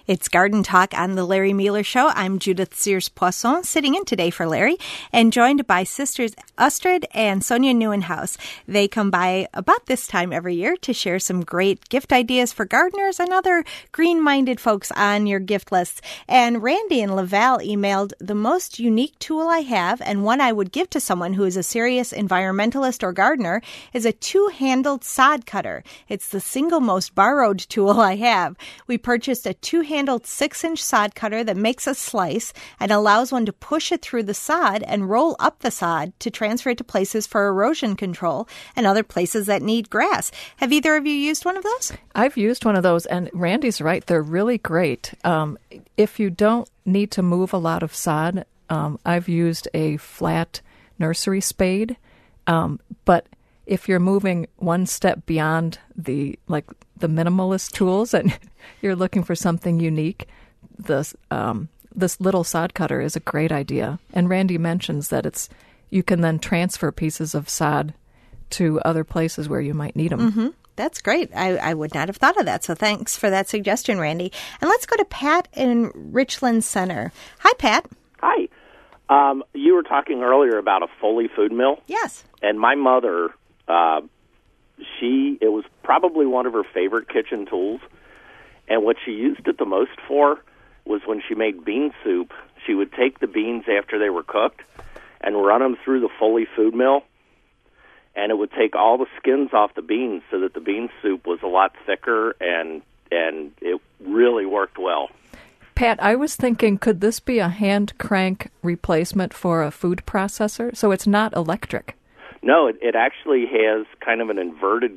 It's Garden Talk on the Larry Mueller Show. I'm Judith Sears-Poisson, sitting in today for Larry, and joined by sisters Astrid and Sonia Neuenhaus. They come by about this time every year to share some great gift ideas for gardeners and other green-minded folks on your gift lists. And Randy in Laval emailed, "The most unique tool I have, and one I would give to someone who is a serious environmentalist or gardener, is a two-handled sod cutter. It's the single most borrowed tool I have. We purchased a two-handled 6-inch sod cutter that makes a slice and allows one to push it through the sod and roll up the sod to transfer it to places for erosion control and other places that need grass." Have either of you used one of those? I've used one of those, and Randy's right. They're really great. If you don't need to move a lot of sod, I've used a flat nursery spade, but if you're moving one step beyond the minimalist tools and you're looking for something unique, this little sod cutter is a great idea. And Randy mentions that you can then transfer pieces of sod to other places where you might need them. Mm-hmm. That's great. I would not have thought of that. So thanks for that suggestion, Randy. And let's go to Pat in Richland Center. Hi, Pat. Hi. You were talking earlier about a Foley food mill. Yes. And my mother, it was probably one of her favorite kitchen tools. And what she used it the most for was when she made bean soup. She would take the beans after they were cooked and run them through the Foley food mill. And it would take all the skins off the beans so that the bean soup was a lot thicker, and it really worked well. Pat, I was thinking, could this be a hand crank replacement for a food processor? So it's not electric. No, it actually has kind of an inverted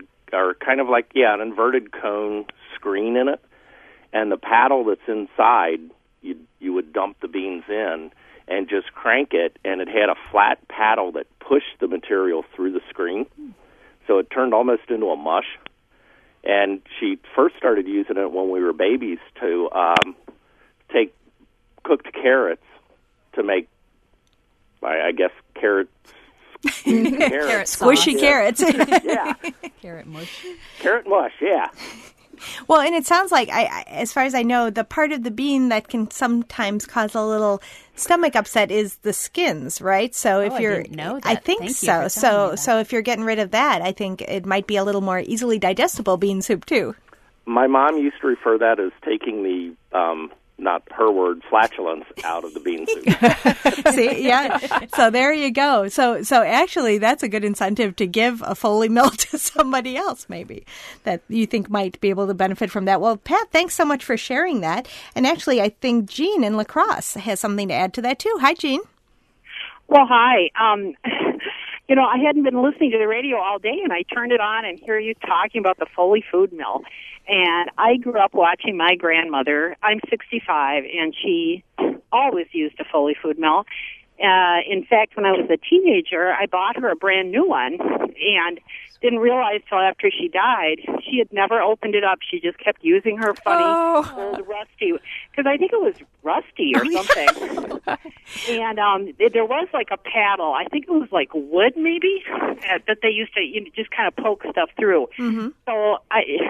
cone screen in it, and the paddle that's inside, you would dump the beans in and just crank it, and it had a flat paddle that pushed the material through the screen, so it turned almost into a mush. And she first started using it when we were babies to take cooked carrots to make, I guess, carrots. Squishy carrots. Yeah. Carrot mush. Carrot mush, yeah. Well, and it sounds like, as far as I know, the part of the bean that can sometimes cause a little stomach upset is the skins, right? So if I didn't know that. I think Thank so. you for telling me that. So if you're getting rid of that, I think it might be a little more easily digestible bean soup too. My mom used to refer that as taking the not her word, flatulence out of the bean soup. See, yeah. So there you go. So actually, that's a good incentive to give a Foley mill to somebody else, maybe, that you think might be able to benefit from that. Well, Pat, thanks so much for sharing that. And actually, I think Jean in La Crosse has something to add to that, too. Hi, Jean. Well, hi. I hadn't been listening to the radio all day, and I turned it on and hear you talking about the Foley food mill. And I grew up watching my grandmother. I'm 65, and she always used a Foley food mill. In fact, when I was a teenager, I bought her a brand new one and didn't realize till after she died, she had never opened it up. She just kept using her funny old rusty, because I think it was rusty or something. And there was like a paddle. I think it was like wood maybe that they used to just kind of poke stuff through. Mm-hmm. So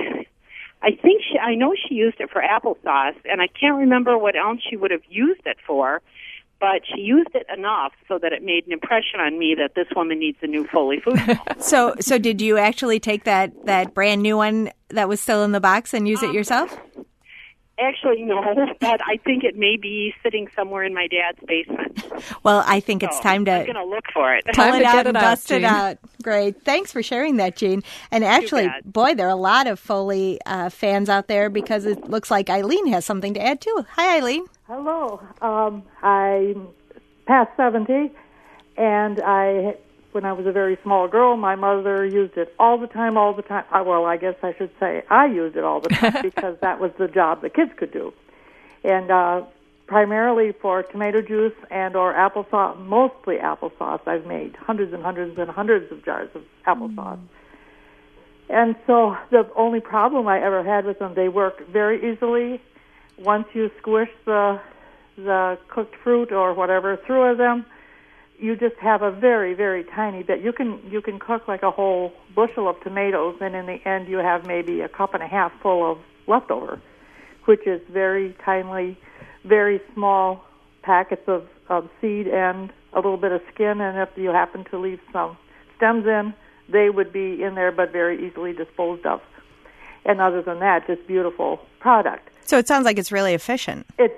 I know she used it for applesauce, and I can't remember what else she would have used it for, but she used it enough so that it made an impression on me that this woman needs a new Foley food mill. So did you actually take that brand new one that was still in the box and use it yourself? Actually, no, but I think it may be sitting somewhere in my dad's basement. Well, I think it's time to... I'm going to look for it. Pull it out and bust it out. Great. Thanks for sharing that, Jean. And actually, boy, there are a lot of Foley fans out there, because it looks like Eileen has something to add, too. Hi, Eileen. Hello. I'm past 70, and when I was a very small girl, my mother used it all the time. Well, I guess I should say I used it all the time because that was the job the kids could do. And primarily for tomato juice and or applesauce, mostly applesauce. I've made hundreds and hundreds and hundreds of jars of applesauce. And so the only problem I ever had with them, they work very easily. Once you squish the cooked fruit or whatever through them, you just have a very, very tiny bit. You can cook like a whole bushel of tomatoes, and in the end you have maybe a cup and a half full of leftover, which is very tiny, very small packets of seed and a little bit of skin, and if you happen to leave some stems in, they would be in there but very easily disposed of. And other than that, just beautiful product. So it sounds like it's really efficient. It's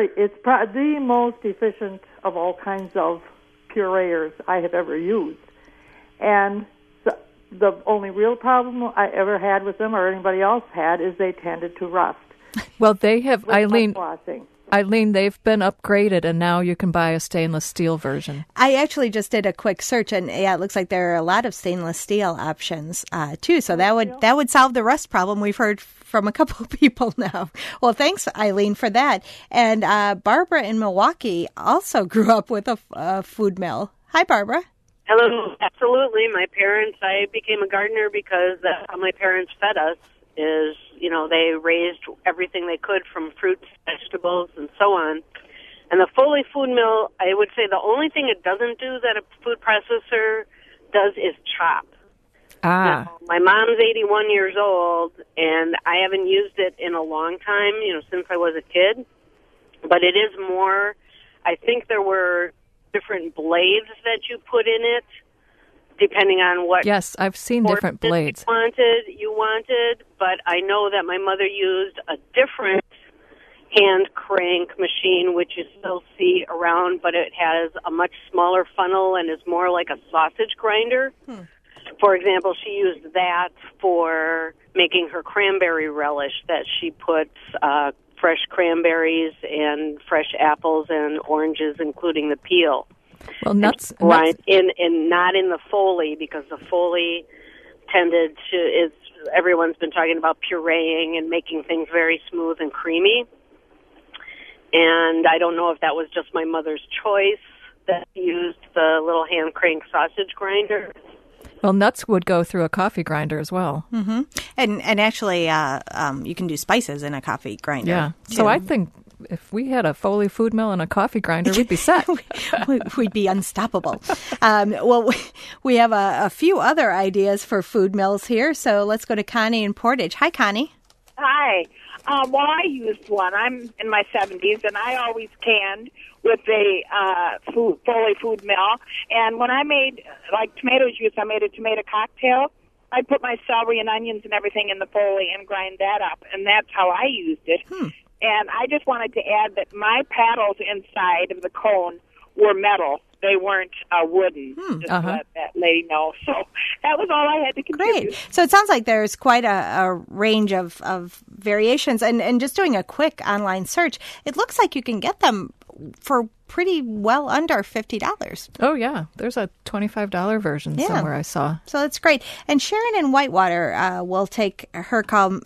the most efficient of all kinds of pureers I have ever used. And the only real problem I ever had with them, or anybody else had, is they tended to rust. Well, they have, Eileen, they've been upgraded, and now you can buy a stainless steel version. I actually just did a quick search, and yeah, it looks like there are a lot of stainless steel options too. So that would solve the rust problem. We've heard from a couple of people now. Well, thanks, Eileen, for that. And Barbara in Milwaukee also grew up with a food mill. Hi, Barbara. Hello. Absolutely. I became a gardener because that's how my parents fed us. Is, they raised everything they could from fruits, vegetables, and so on. And the Foley food mill, I would say the only thing it doesn't do that a food processor does is chop. Now, my mom's 81 years old, and I haven't used it in a long time, since I was a kid. But it is more, I think there were different blades that you put in it, depending on what. Yes, I've seen different blades. You wanted, but I know that my mother used a different hand crank machine, which you still see around, but it has a much smaller funnel and is more like a sausage grinder. For example, she used that for making her cranberry relish that she puts fresh cranberries and fresh apples and oranges, including the peel. Well, nuts. Right, and not in the Foley, because the Foley tended to, everyone's been talking about pureeing and making things very smooth and creamy. And I don't know if that was just my mother's choice that used the little hand crank sausage grinder. Well, nuts would go through a coffee grinder as well. Mm-hmm. And actually, you can do spices in a coffee grinder. Yeah. too. So I think if we had a Foley food mill and a coffee grinder, we'd be set. We'd be unstoppable. Well, we have a few other ideas for food mills here, so let's go to Connie in Portage. Hi, Connie. Hi. Well, I used one. I'm in my 70s, and I always canned with the Foley food mill. And when I made, tomato juice, I made a tomato cocktail. I put my celery and onions and everything in the Foley and grind that up, and that's how I used it. And I just wanted to add that my paddles inside of the cone were metal. They weren't wooden, just to let that lady know. So that was all I had to contribute. Great. So it sounds like there's quite a range of variations. And just doing a quick online search, it looks like you can get them for pretty well under $50. Oh, yeah. There's a $25 version somewhere I saw. So that's great. And Sharon in Whitewater will take her call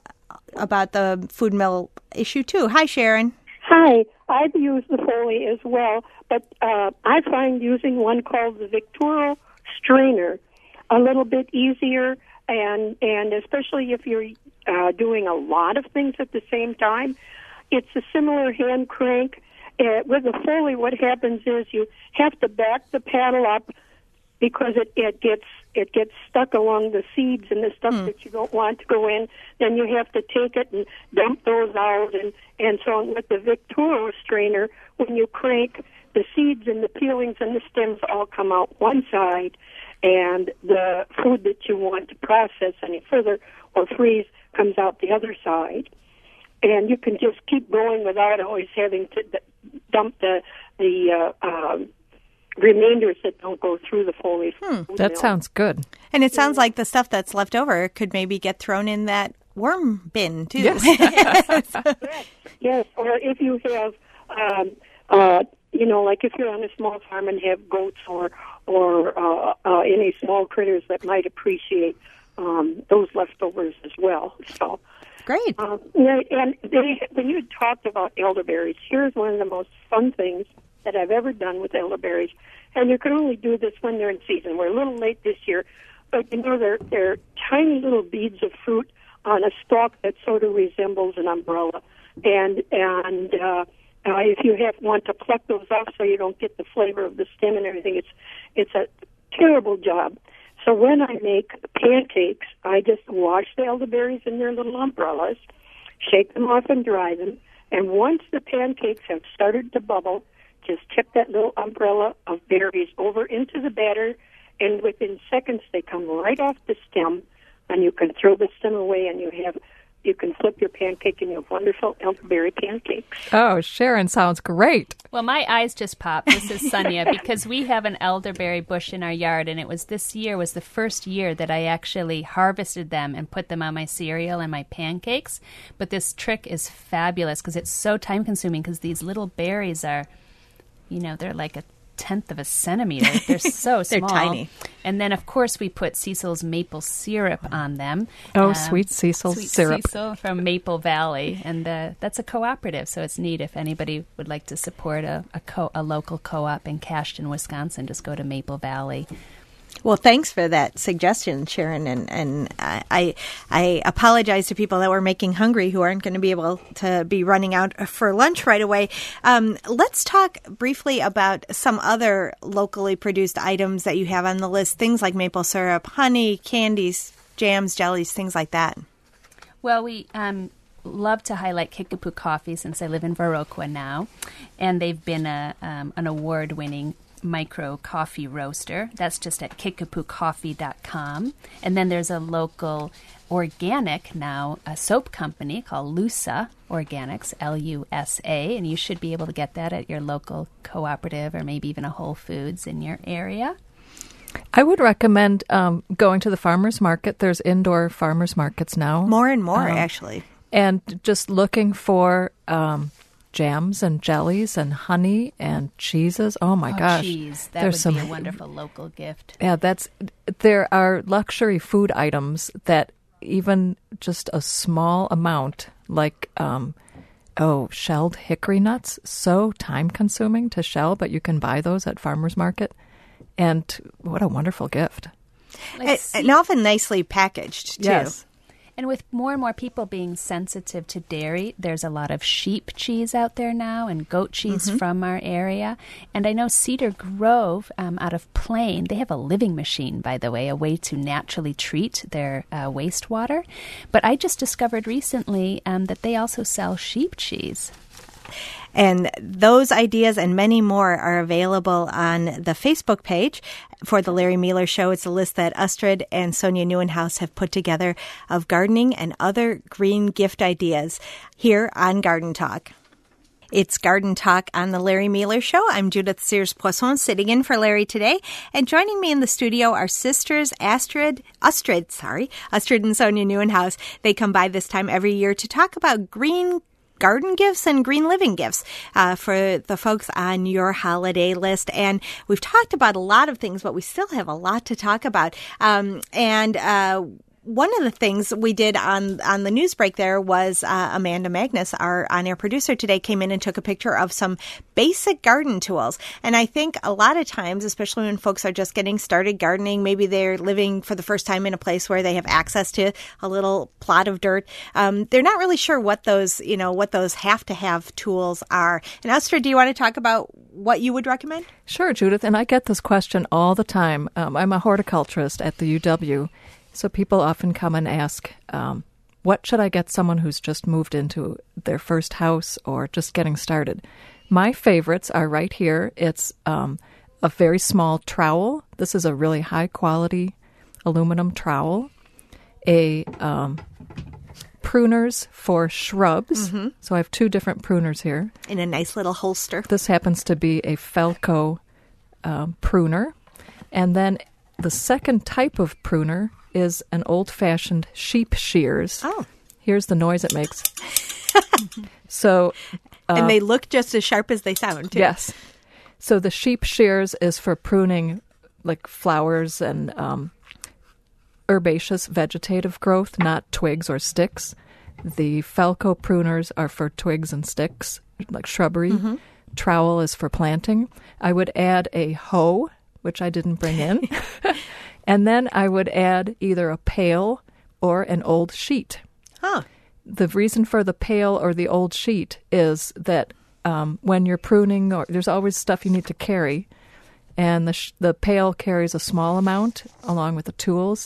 about the food mill issue, too. Hi, Sharon. Hi. I've used the Foley as well, but I find using one called the Victoro strainer a little bit easier, and especially if you're doing a lot of things at the same time. It's a similar hand crank. With the Foley, what happens is you have to back the paddle up because it gets stuck along the seeds and the stuff that you don't want to go in. Then you have to take it and dump those out and so on. With the Victoro strainer, when you crank, the seeds and the peelings and the stems all come out one side, and the food that you want to process any further or freeze comes out the other side. And you can just keep going without always having to dump the remainders that don't go through the Foley. That sounds good. And it sounds like the stuff that's left over could maybe get thrown in that worm bin, too. Yes. Yes, or if you have, like if you're on a small farm and have goats or any small critters that might appreciate those leftovers as well. So great. And when you talked about elderberries, here's one of the most fun things that I've ever done with elderberries. And you can only do this when they're in season. We're a little late this year, but they're tiny little beads of fruit on a stalk that sort of resembles an umbrella. And if you want to pluck those off so you don't get the flavor of the stem and everything, it's a terrible job. So when I make pancakes, I just wash the elderberries in their little umbrellas, shake them off and dry them. And once the pancakes have started to bubble, just tip that little umbrella of berries over into the batter, and within seconds they come right off the stem, and you can throw the stem away, and you can flip your pancake and you have wonderful elderberry pancakes. Oh, Sharon, sounds great. Well, my eyes just popped. This is Sonia, because we have an elderberry bush in our yard, and this year was the first year that I actually harvested them and put them on my cereal and my pancakes. But this trick is fabulous because it's so time-consuming, because these little berries are, they're like a tenth of a centimeter. They're so small. They're tiny. And then, of course, we put Cecil's maple syrup on them. Oh, sweet Cecil's syrup. Cecil from Maple Valley. And that's a cooperative, so it's neat. If anybody would like to support a local co-op in Cashton, Wisconsin, just go to Maple Valley. Well, thanks for that suggestion, Sharon. And I apologize to people that were making hungry who aren't going to be able to be running out for lunch right away. Let's talk briefly about some other locally produced items that you have on the list, things like maple syrup, honey, candies, jams, jellies, things like that. Well, we love to highlight Kickapoo Coffee since I live in Viroqua now, and they've been an award-winning micro coffee roaster. That's just at kickapoocoffee.com. And then there's a local organic now, a soap company called Lusa Organics, Lusa, and you should be able to get that at your local cooperative or maybe even a Whole Foods in your area. I would recommend going to the farmers market. There's indoor farmers markets now. More and more, actually. And just looking for jams and jellies and honey and cheeses. Oh my gosh. Cheese. That would be a wonderful local gift. Yeah, there are luxury food items that even just a small amount, like shelled hickory nuts, so time consuming to shell, but you can buy those at farmers market. And what a wonderful gift. And often nicely packaged too. Yes. And with more and more people being sensitive to dairy, there's a lot of sheep cheese out there now and goat cheese from our area. And I know Cedar Grove out of Plain, they have a living machine, by the way, a way to naturally treat their wastewater. But I just discovered recently that they also sell sheep cheese. And those ideas and many more are available on the Facebook page for the Larry Mealer Show. It's a list that Astrid and Sonia Neuenhaus have put together of gardening and other green gift ideas here on Garden Talk. It's Garden Talk on the Larry Mealer Show. I'm Judith Sears-Poisson, sitting in for Larry today. And joining me in the studio are sisters Astrid and Sonia Neuenhaus. They come by this time every year to talk about green garden gifts and green living gifts for the folks on your holiday list. And we've talked about a lot of things, but we still have a lot to talk about. One of the things we did on the news break there was Amanda Magnus, our on-air producer today, came in and took a picture of some basic garden tools. And I think a lot of times, especially when folks are just getting started gardening, maybe they're living for the first time in a place where they have access to a little plot of dirt, they're not really sure what those have-to-have tools are. And Astrid, do you want to talk about what you would recommend? Sure, Judith. And I get this question all the time. I'm a horticulturist at the UW. So people often come and ask, what should I get someone who's just moved into their first house or just getting started? My favorites are right here. It's a very small trowel. This is a really high-quality aluminum trowel. A pruners for shrubs. Mm-hmm. So I have two different pruners here. In a nice little holster. This happens to be a Felco pruner. And then the second type of pruner is an old-fashioned sheep shears. Oh. Here's the noise it makes. So, and they look just as sharp as they sound, too. Yes. So the sheep shears is for pruning like flowers and herbaceous vegetative growth, not twigs or sticks. The Felco pruners are for twigs and sticks, like shrubbery. Mm-hmm. Trowel is for planting. I would add a hoe, which I didn't bring in. And then I would add either a pail or an old sheet. Huh. The reason for the pail or the old sheet is that when you're pruning, there's always stuff you need to carry, and the pail carries a small amount along with the tools.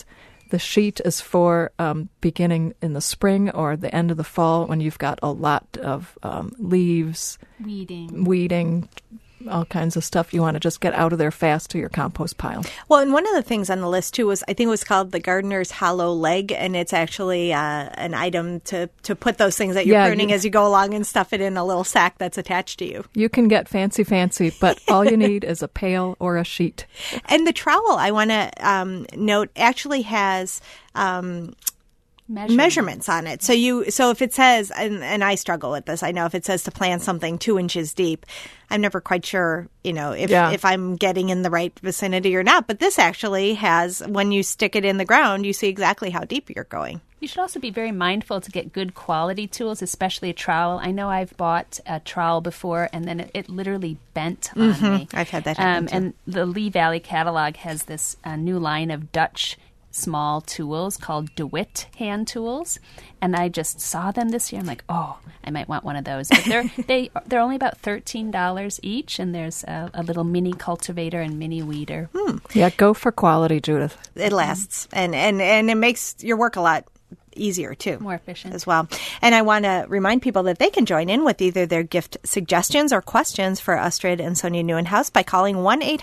The sheet is for beginning in the spring or the end of the fall when you've got a lot of leaves, weeding, all kinds of stuff you want to just get out of there fast to your compost pile. Well, and one of the things on the list, too, was I think it was called the gardener's hollow leg, and it's actually an item to put those things that you're pruning as you go along and stuff it in a little sack that's attached to you. You can get fancy, but all you need is a pail or a sheet. And the trowel, I want to note, actually has measurements on it. So if it says, and I struggle with this, I know if it says to plant something 2 inches deep, I'm never quite sure, if I'm getting in the right vicinity or not. But this actually has, when you stick it in the ground, you see exactly how deep you're going. You should also be very mindful to get good quality tools, especially a trowel. I know I've bought a trowel before, and then it literally bent on me. I've had that happen, too. And the Lee Valley catalog has this new line of Dutch small tools called DeWitt hand tools, and I just saw them this year. I'm like, oh, I might want one of those. But they're only about $13 each, and there's a little mini cultivator and mini weeder. Yeah, go for quality, Judith. It lasts, and it makes your work a lot easier, too. More efficient. As well. And I want to remind people that they can join in with either their gift suggestions or questions for Astrid and Sonia Nieuwenhuis by calling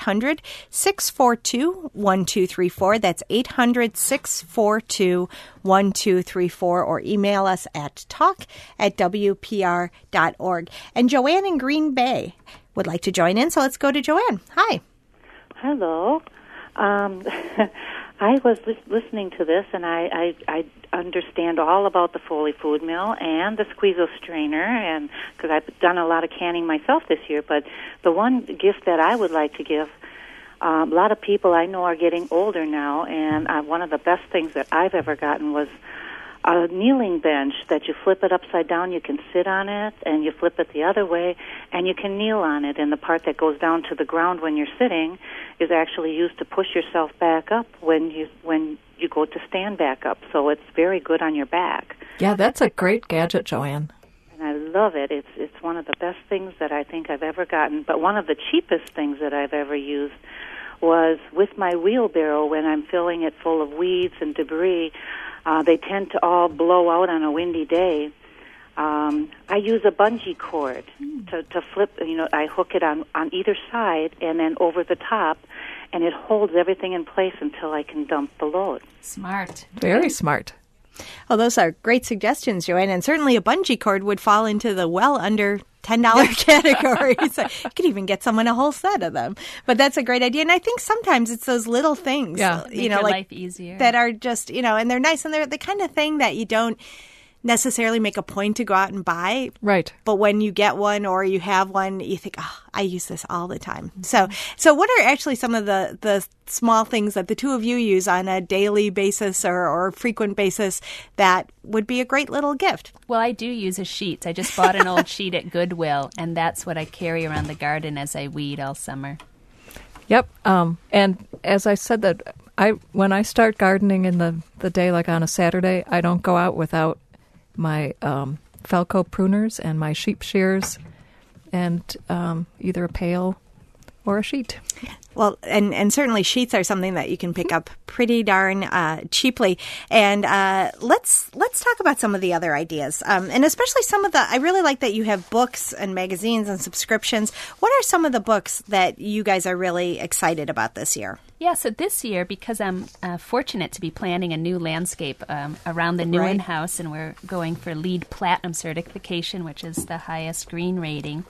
1-800-642-1234. That's 800-642-1234, or email us at talk@wpr.org. And Joanne in Green Bay would like to join in, so let's go to Joanne. Hi. Hello. I was listening to this, and I understand all about the Foley food mill and the squeeze-o strainer, and because I've done a lot of canning myself this year. But the one gift that I would like to give, a lot of people I know are getting older now, and one of the best things that I've ever gotten was a kneeling bench that you flip it upside down. You can sit on it, and you flip it the other way, and you can kneel on it. And the part that goes down to the ground when you're sitting is actually used to push yourself back up when you go to stand back up. So it's very good on your back. Yeah, that's a great gadget, Joanne. And I love it. It's one of the best things that I think I've ever gotten. But one of the cheapest things that I've ever used was with my wheelbarrow when I'm filling it full of weeds and debris. They tend to all blow out on a windy day. I use a bungee cord to flip. I hook it on either side and then over the top, and it holds everything in place until I can dump the load. Smart. Very smart. Oh, those are great suggestions, Joanne. And certainly a bungee cord would fall into the well under $10 category. So you could even get someone a whole set of them. But that's a great idea. And I think sometimes it's those little things, make your life easier, that are just, and they're nice, and they're the kind of thing that you don't necessarily make a point to go out and buy. Right. But when you get one or you have one, you think, oh, I use this all the time. So what are actually some of the small things that the two of you use on a daily basis or frequent basis that would be a great little gift? Well, I do use a sheet. I just bought an old sheet at Goodwill, and that's what I carry around the garden as I weed all summer. Yep. And as I said, that when I start gardening in the day, like on a Saturday, I don't go out without my Felco pruners and my sheep shears and either a pail or a sheet. Well, and certainly sheets are something that you can pick up pretty darn cheaply. And let's talk about some of the other ideas, and especially some of I really like that you have books and magazines and subscriptions. What are some of the books that you guys are really excited about this year? Yeah, so this year, because I'm fortunate to be planning a new landscape around the Nieuwenhuis, and we're going for LEED Platinum certification, which is the highest green rating.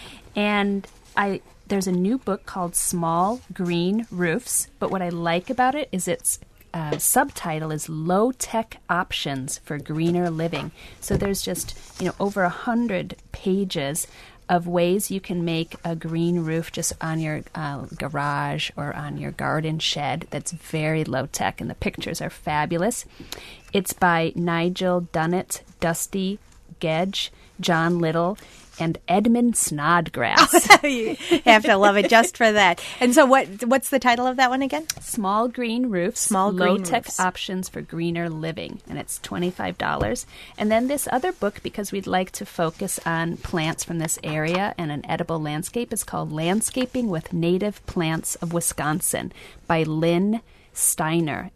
And there's a new book called Small Green Roofs, but what I like about it is its subtitle is Low-Tech Options for Greener Living. So there's just, over 100 pages of ways you can make a green roof just on your garage or on your garden shed that's very low-tech, and the pictures are fabulous. It's by Nigel Dunnett, Dusty Gedge, John Little, and Edmund Snodgrass. You have to love it just for that. And so what's the title of that one again? Small Green Roofs, Low-Tech Options for Greener Living, and it's $25. And then this other book, because we'd like to focus on plants from this area and an edible landscape, is called Landscaping with Native Plants of Wisconsin by Lynn Steiner,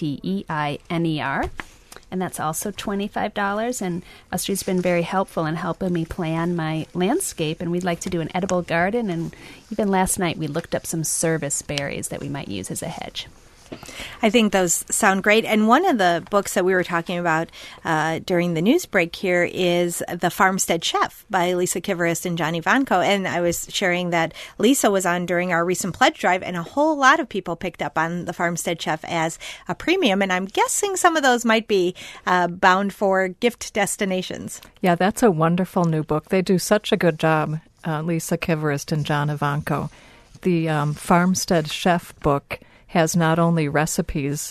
Steiner. And that's also $25. And Astrid's been very helpful in helping me plan my landscape. And we'd like to do an edible garden. And even last night we looked up some service berries that we might use as a hedge. I think those sound great. And one of the books that we were talking about during the news break here is The Farmstead Chef by Lisa Kiverist and John Ivanko. And I was sharing that Lisa was on during our recent pledge drive, and a whole lot of people picked up on The Farmstead Chef as a premium. And I'm guessing some of those might be bound for gift destinations. Yeah, that's a wonderful new book. They do such a good job, Lisa Kiverist and John Ivanko. The Farmstead Chef book has not only recipes,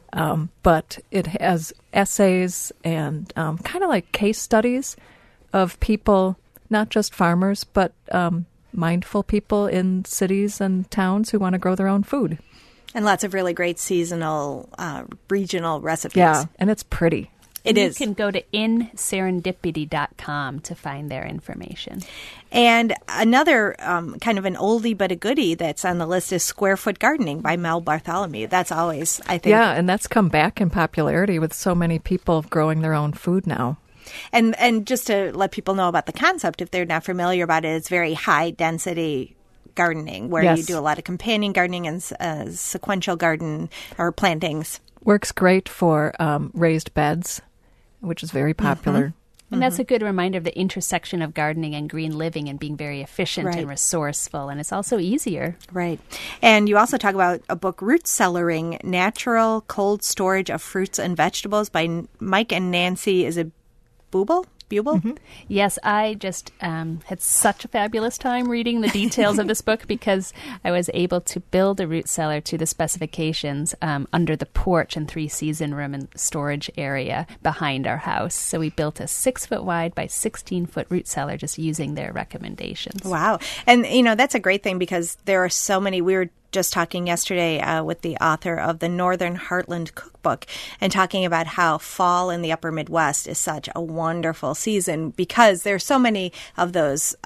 but it has essays and kind of like case studies of people, not just farmers, but mindful people in cities and towns who want to grow their own food. And lots of really great seasonal, regional recipes. Yeah, and it's pretty. It is. You can go to inserendipity.com to find their information. And another kind of an oldie but a goodie that's on the list is Square Foot Gardening by Mel Bartholomew. That's always, I think. Yeah, and that's come back in popularity with so many people growing their own food now. And just to let people know about the concept, if they're not familiar about it, it's very high density gardening where Yes. you do a lot of companion gardening and sequential garden or plantings. Works great for raised beds, which is very popular. And that's a good reminder of the intersection of gardening and green living and being very efficient Right. and resourceful. And it's also easier. Right. And you also talk about a book, Root Cellaring, Natural Cold Storage of Fruits and Vegetables by Mike and Nancy, is it Bubel? Yes, I just had such a fabulous time reading the details of this book because I was able to build a root cellar to the specifications under the porch and 3-season room and storage area behind our house. So we built a 6-foot wide by 16-foot root cellar just using their recommendations. Wow. And, that's a great thing because there are so many. We were just talking yesterday with the author of the Northern Heartland Cookbook and talking about how fall in the upper Midwest is such a wonderful season because there's so many of those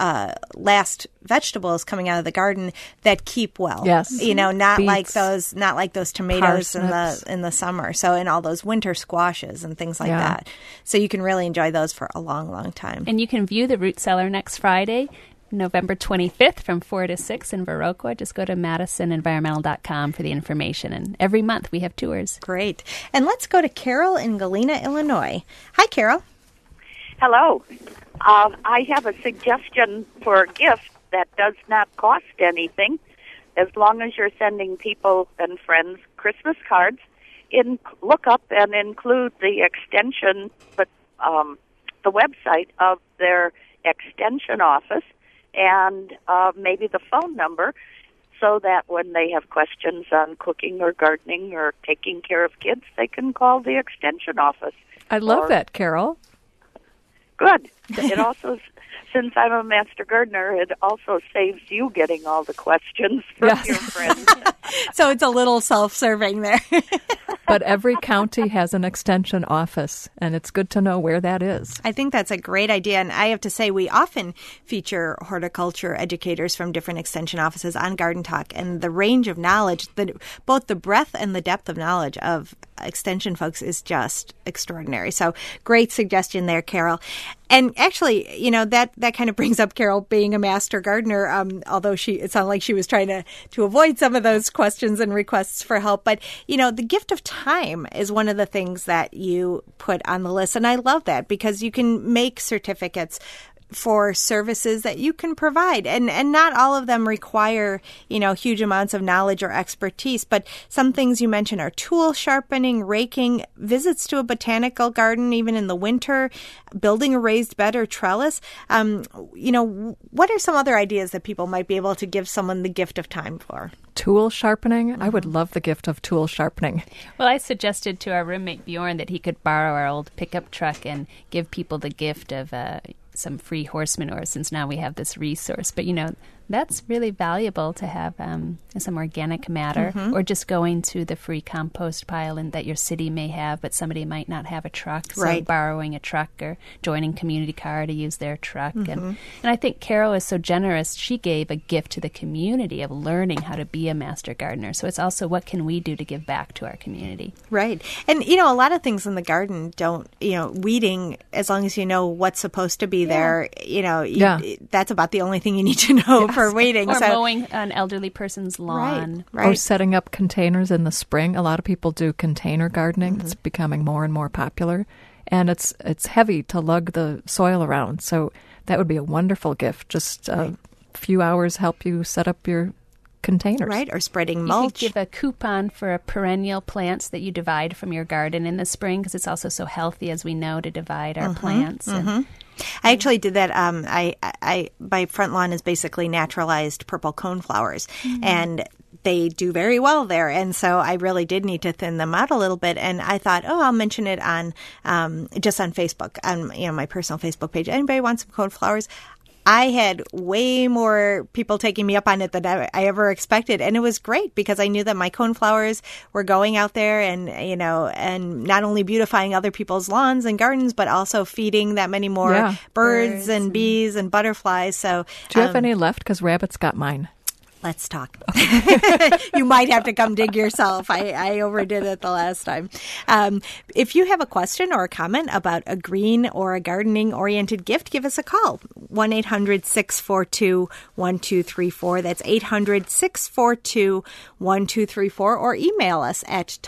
last vegetables coming out of the garden that keep well. Yes. Not Beets, like those tomatoes parsnips. in the summer. So and all those winter squashes and things like Yeah. that. So you can really enjoy those for a long, long time. And you can view the root cellar next Friday, November 25th from 4 to 6 in Viroqua. Just go to MadisonEnvironmental.com for the information. And every month we have tours. Great. And let's go to Carol in Galena, Illinois. Hi, Carol. Hello. I have a suggestion for a gift that does not cost anything. As long as you're sending people and friends Christmas cards, look up and include the extension, the website of their extension office and maybe the phone number so that when they have questions on cooking or gardening or taking care of kids, they can call the extension office. I love that, Carol. Good. It also, since I'm a master gardener, it also saves you getting all the questions from Yes. your friends. So it's a little self-serving there. But every county has an extension office, and it's good to know where that is. I think that's a great idea. And I have to say, we often feature horticulture educators from different extension offices on Garden Talk. And the range of knowledge, both the breadth and the depth of knowledge of extension folks is just extraordinary. So great suggestion there, Carol. And actually, that kind of brings up Carol being a master gardener, although it sounded like she was trying to avoid some of those questions and requests for help. But, the gift of time is one of the things that you put on the list. And I love that because you can make certificates for services that you can provide. And not all of them require, huge amounts of knowledge or expertise. But some things you mentioned are tool sharpening, raking, visits to a botanical garden, even in the winter, building a raised bed or trellis. What are some other ideas that people might be able to give someone the gift of time for? Tool sharpening? I would love the gift of tool sharpening. Well, I suggested to our roommate Bjorn that he could borrow our old pickup truck and give people the gift of some free horse manure since now we have this resource. But, That's really valuable to have some organic matter, or just going to the free compost pile that your city may have, but somebody might not have a truck. So borrowing a truck or joining Community Car to use their truck. And I think Carol is so generous. She gave a gift to the community of learning how to be a master gardener. So it's also, what can we do to give back to our community? Right. And, a lot of things in the garden don't, weeding, as long as you know what's supposed to be there, that's about the only thing you need to know for weeding. Or mowing an elderly person's lawn. Or setting up containers in the spring. A lot of people do container gardening. It's becoming more and more popular. And it's heavy to lug the soil around. So that would be a wonderful gift. Just a few hours help you set up your containers. Right, or spreading mulch. You could give a coupon for a perennial plants that you divide from your garden in the spring, because it's also so healthy, as we know, to divide our plants. And I actually did that. My front lawn is basically naturalized purple coneflowers, and they do very well there. And so I really did need to thin them out a little bit. And I thought, I'll mention it on just on Facebook, on my personal Facebook page. Anybody want some coneflowers? I had way more people taking me up on it than I ever expected. And it was great, because I knew that my coneflowers were going out there and, and not only beautifying other people's lawns and gardens, but also feeding that many more birds and bees and butterflies. So, do you have any left? Because rabbits got mine. Let's talk. You might have to come dig yourself. I overdid it the last time. If you have a question or a comment about a green or a gardening-oriented gift, give us a call. 1-800-642-1234. That's 800-642-1234. Or email us at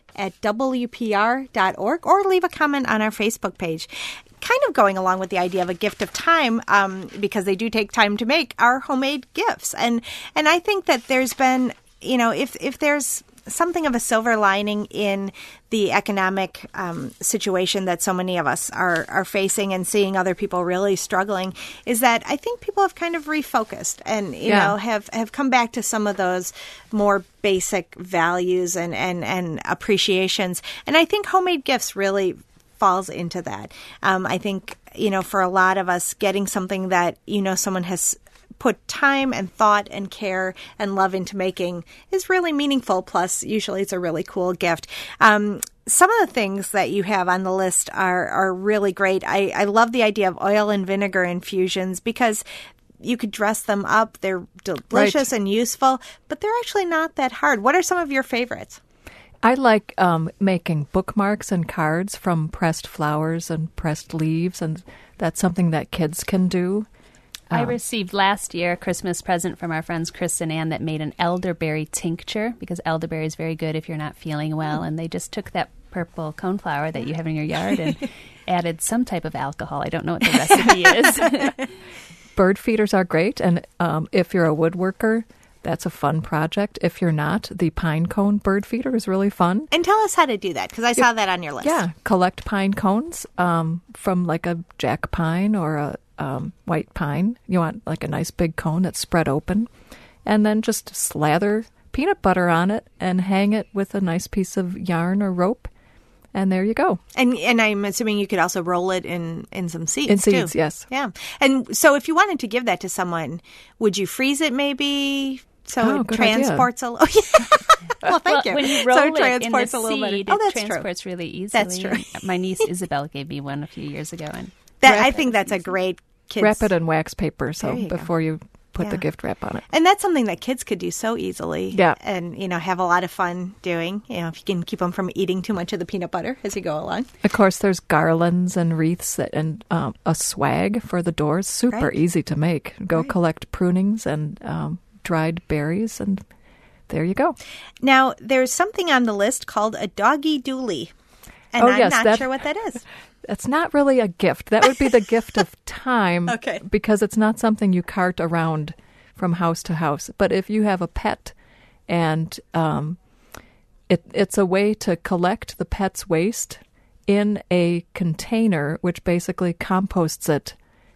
talk@wpr.org, or leave a comment on our Facebook page. Kind of going along with the idea of a gift of time, because they do take time to make, our homemade gifts. And I think that there's been, if there's something of a silver lining in the economic situation that so many of us are facing, and seeing other people really struggling, is that I think people have kind of refocused and, have come back to some of those more basic values and appreciations. And I think homemade gifts really falls into that. I think, for a lot of us, getting something that, someone has put time and thought and care and love into making is really meaningful. Plus, usually it's a really cool gift. Some of the things that you have on the list are really great. I love the idea of oil and vinegar infusions, because you could dress them up. They're delicious and useful, but they're actually not that hard. What are some of your favorites? I like making bookmarks and cards from pressed flowers and pressed leaves, and that's something that kids can do. I received last year a Christmas present from our friends Chris and Ann that made an elderberry tincture, because elderberry is very good if you're not feeling well, and they just took that purple coneflower that you have in your yard and added some type of alcohol. I don't know what the recipe is. Bird feeders are great, and if you're a woodworker, that's a fun project. If you're not, the pine cone bird feeder is really fun. And tell us how to do that, because I saw that on your list. Yeah, collect pine cones from like a jack pine or a white pine. You want like a nice big cone that's spread open, and then just slather peanut butter on it and hang it with a nice piece of yarn or rope. And there you go. And I'm assuming you could also roll it in some seeds, in seeds, too. Yes. Yeah. And so if you wanted to give that to someone, would you freeze it maybe so it transports a little? Well, thank you. When you roll so it transports in the a little seed, bit. it transports really easily. That's true. My niece Isabel gave me one a few years ago. And I think that's a great kids. Wrap it in wax paper before you put the gift wrap on it. And that's something that kids could do so easily. Yeah. And, have a lot of fun doing, if you can keep them from eating too much of the peanut butter as you go along. Of course, there's garlands and wreaths and a swag for the doors. Super easy to make. Go collect prunings and dried berries, and there you go. Now, there's something on the list called a doggy dooley. And I'm not sure what that is. That's not really a gift. That would be the gift of time. Okay. Because it's not something you cart around from house to house. But if you have a pet, and it's a way to collect the pet's waste in a container, which basically composts it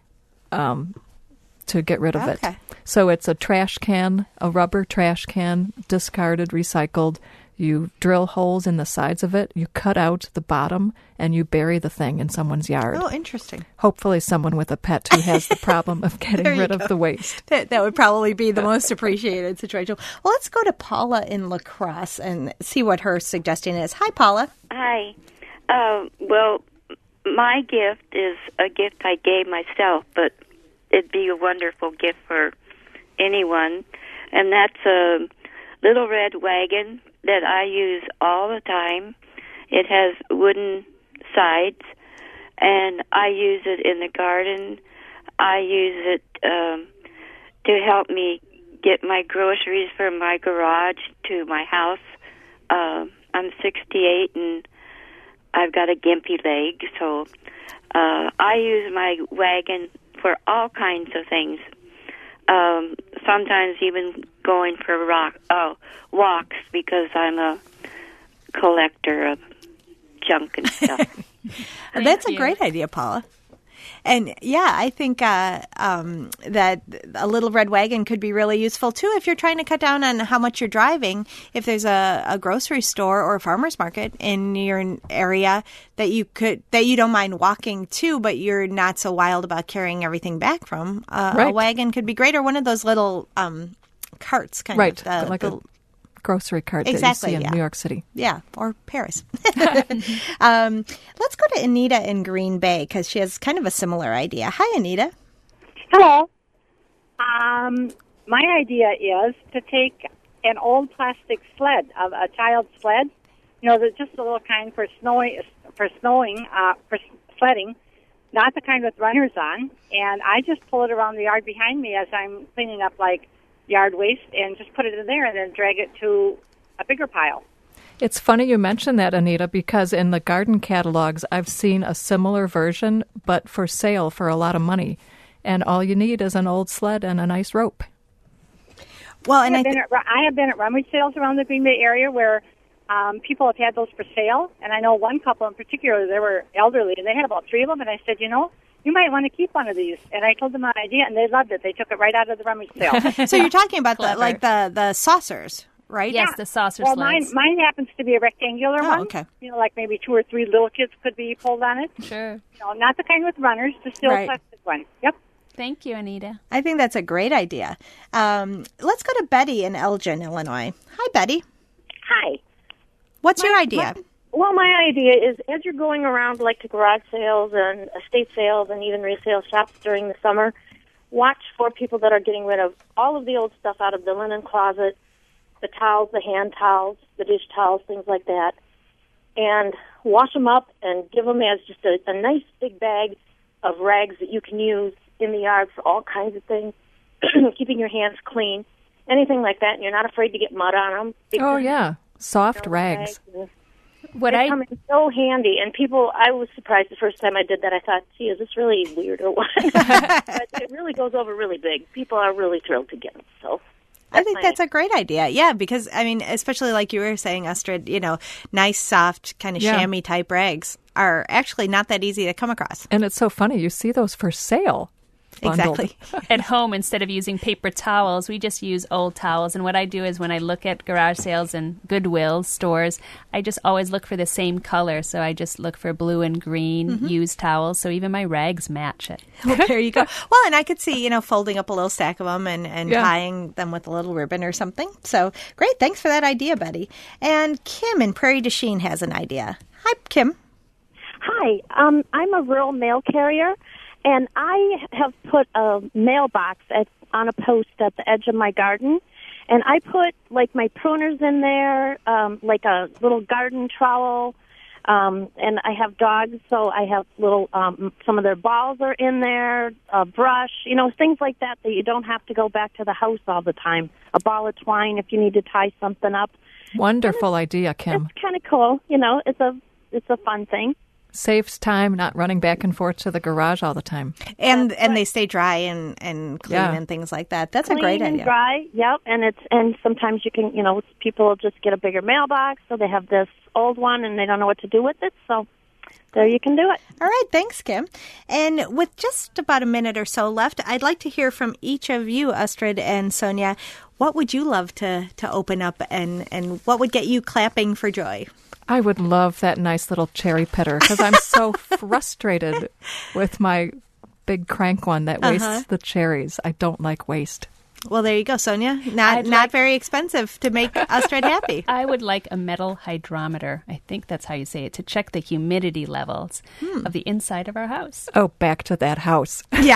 to get rid of it. So it's a trash can, a rubber trash can, discarded, recycled. You drill holes in the sides of it, you cut out the bottom, and you bury the thing in someone's yard. Oh, interesting. Hopefully someone with a pet who has the problem of getting rid of the waste. That would probably be the most appreciated situation. Well, let's go to Paula in La Crosse and see what her suggestion is. Hi, Paula. Hi. Well, my gift is a gift I gave myself, but it'd be a wonderful gift for anyone, and that's a little red wagon that I use all the time. It has wooden sides, and I use it in the garden. I use it to help me get my groceries from my garage to my house. I'm 68, and I've got a gimpy leg, so I use my wagon for all kinds of things. Sometimes even going for walks, because I'm a collector of junk and stuff. That's a great idea, Paula. And yeah, I think that a little red wagon could be really useful too if you're trying to cut down on how much you're driving. If there's a grocery store or a farmer's market in your area that you don't mind walking to, but you're not so wild about carrying everything back from, a wagon could be great, or one of those little carts, kind of like a grocery cart that you see in New York City. Yeah, or Paris. Let's go to Anita in Green Bay, because she has kind of a similar idea. Hi, Anita. Hello. My idea is to take an old plastic sled, a child's sled, just a little kind for sledding, not the kind with runners on, and I just pull it around the yard behind me as I'm cleaning up, yard waste, and just put it in there and then drag it to a bigger pile. It's funny you mention that, Anita, because in the garden catalogs, I've seen a similar version, but for sale for a lot of money. And all you need is an old sled and a nice rope. Well, and I have been at rummage sales around the Green Bay area where people have had those for sale, and I know one couple in particular, they were elderly, and they had about 3 of them, and I said, you might want to keep one of these. And I told them my idea, and they loved it. They took it right out of the rummage sale. So you're talking about the saucers, right? Yes, the saucer sleds. sleds. Mine happens to be a rectangular one. Okay. Maybe 2 or 3 little kids could be pulled on it. Sure. Not the kind with runners, just the old plastic one. Yep. Thank you, Anita. I think that's a great idea. Let's go to Betty in Elgin, Illinois. Hi, Betty. Hi. What's your idea? My idea is, as you're going around to garage sales and estate sales and even resale shops during the summer, watch for people that are getting rid of all of the old stuff out of the linen closet, the towels, the hand towels, the dish towels, things like that, and wash them up and give them as just a nice big bag of rags that you can use in the yard for all kinds of things, keeping your hands clean, anything like that, and you're not afraid to get mud on them. Oh, yeah. Soft rags. They come in so handy, and I was surprised the first time I did that. I thought, gee, is this really weird or what? But it really goes over really big. People are really thrilled to get them. So I think that's a great idea. Yeah, because, especially like you were saying, Astrid, nice, soft, kind of chamois type rags are actually not that easy to come across. And it's so funny. You see those for sale. Bundled. Exactly. At home, instead of using paper towels, we just use old towels. And what I do is when I look at garage sales and Goodwill stores, I just always look for the same color. So I just look for blue and green used towels. So even my rags match it. Well, there you go. Well, and I could see, folding up a little stack of them and tying them with a little ribbon or something. So great. Thanks for that idea, Betty. And Kim in Prairie du Chien has an idea. Hi, Kim. Hi. I'm a rural mail carrier. And I have put a mailbox on a post at the edge of my garden, and I put my pruners in there, like a little garden trowel, and I have dogs, so I have little some of their balls are in there, a brush, things like that you don't have to go back to the house all the time. A ball of twine if you need to tie something up. Wonderful idea, Kim. It's kind of cool, it's a fun thing. Saves time, not running back and forth to the garage all the time. And they stay dry and clean and things like that. That's a great idea. Clean and dry, yep. And sometimes you can, people just get a bigger mailbox, so they have this old one and they don't know what to do with it. So there you can do it. All right. Thanks, Kim. And with just about a minute or so left, I'd like to hear from each of you, Astrid and Sonia. What would you love to open up, and what would get you clapping for joy? I would love that nice little cherry pitter because I'm so frustrated with my big crank one that wastes the cherries. I don't like waste. Well, there you go, Sonia. Not very expensive to make Astrid happy. I would like a metal hydrometer. I think that's how you say it, to check the humidity levels of the inside of our house. Oh, back to that house. Yeah.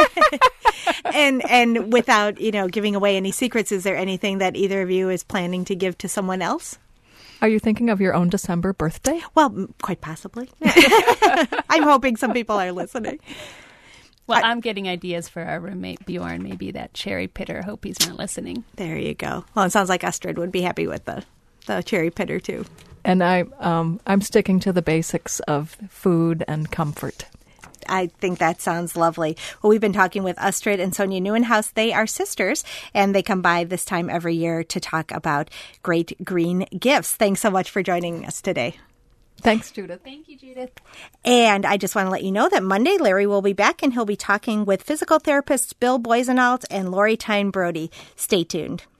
And without, giving away any secrets, is there anything that either of you is planning to give to someone else? Are you thinking of your own December birthday? Well, quite possibly. I'm hoping some people are listening. Well, I'm getting ideas for our roommate Bjorn. Maybe that cherry pitter. Hope he's not listening. There you go. Well, it sounds like Astrid would be happy with the cherry pitter too. And I'm sticking to the basics of food and comfort. I think that sounds lovely. Well, we've been talking with Astrid and Sonia Neuenhaus. They are sisters, and they come by this time every year to talk about great green gifts. Thanks so much for joining us today. Thanks, Judith. Thank you, Judith. And I just want to let you know that Monday, Larry will be back, and he'll be talking with physical therapists Bill Boisenalt and Lori Tyne Brody. Stay tuned.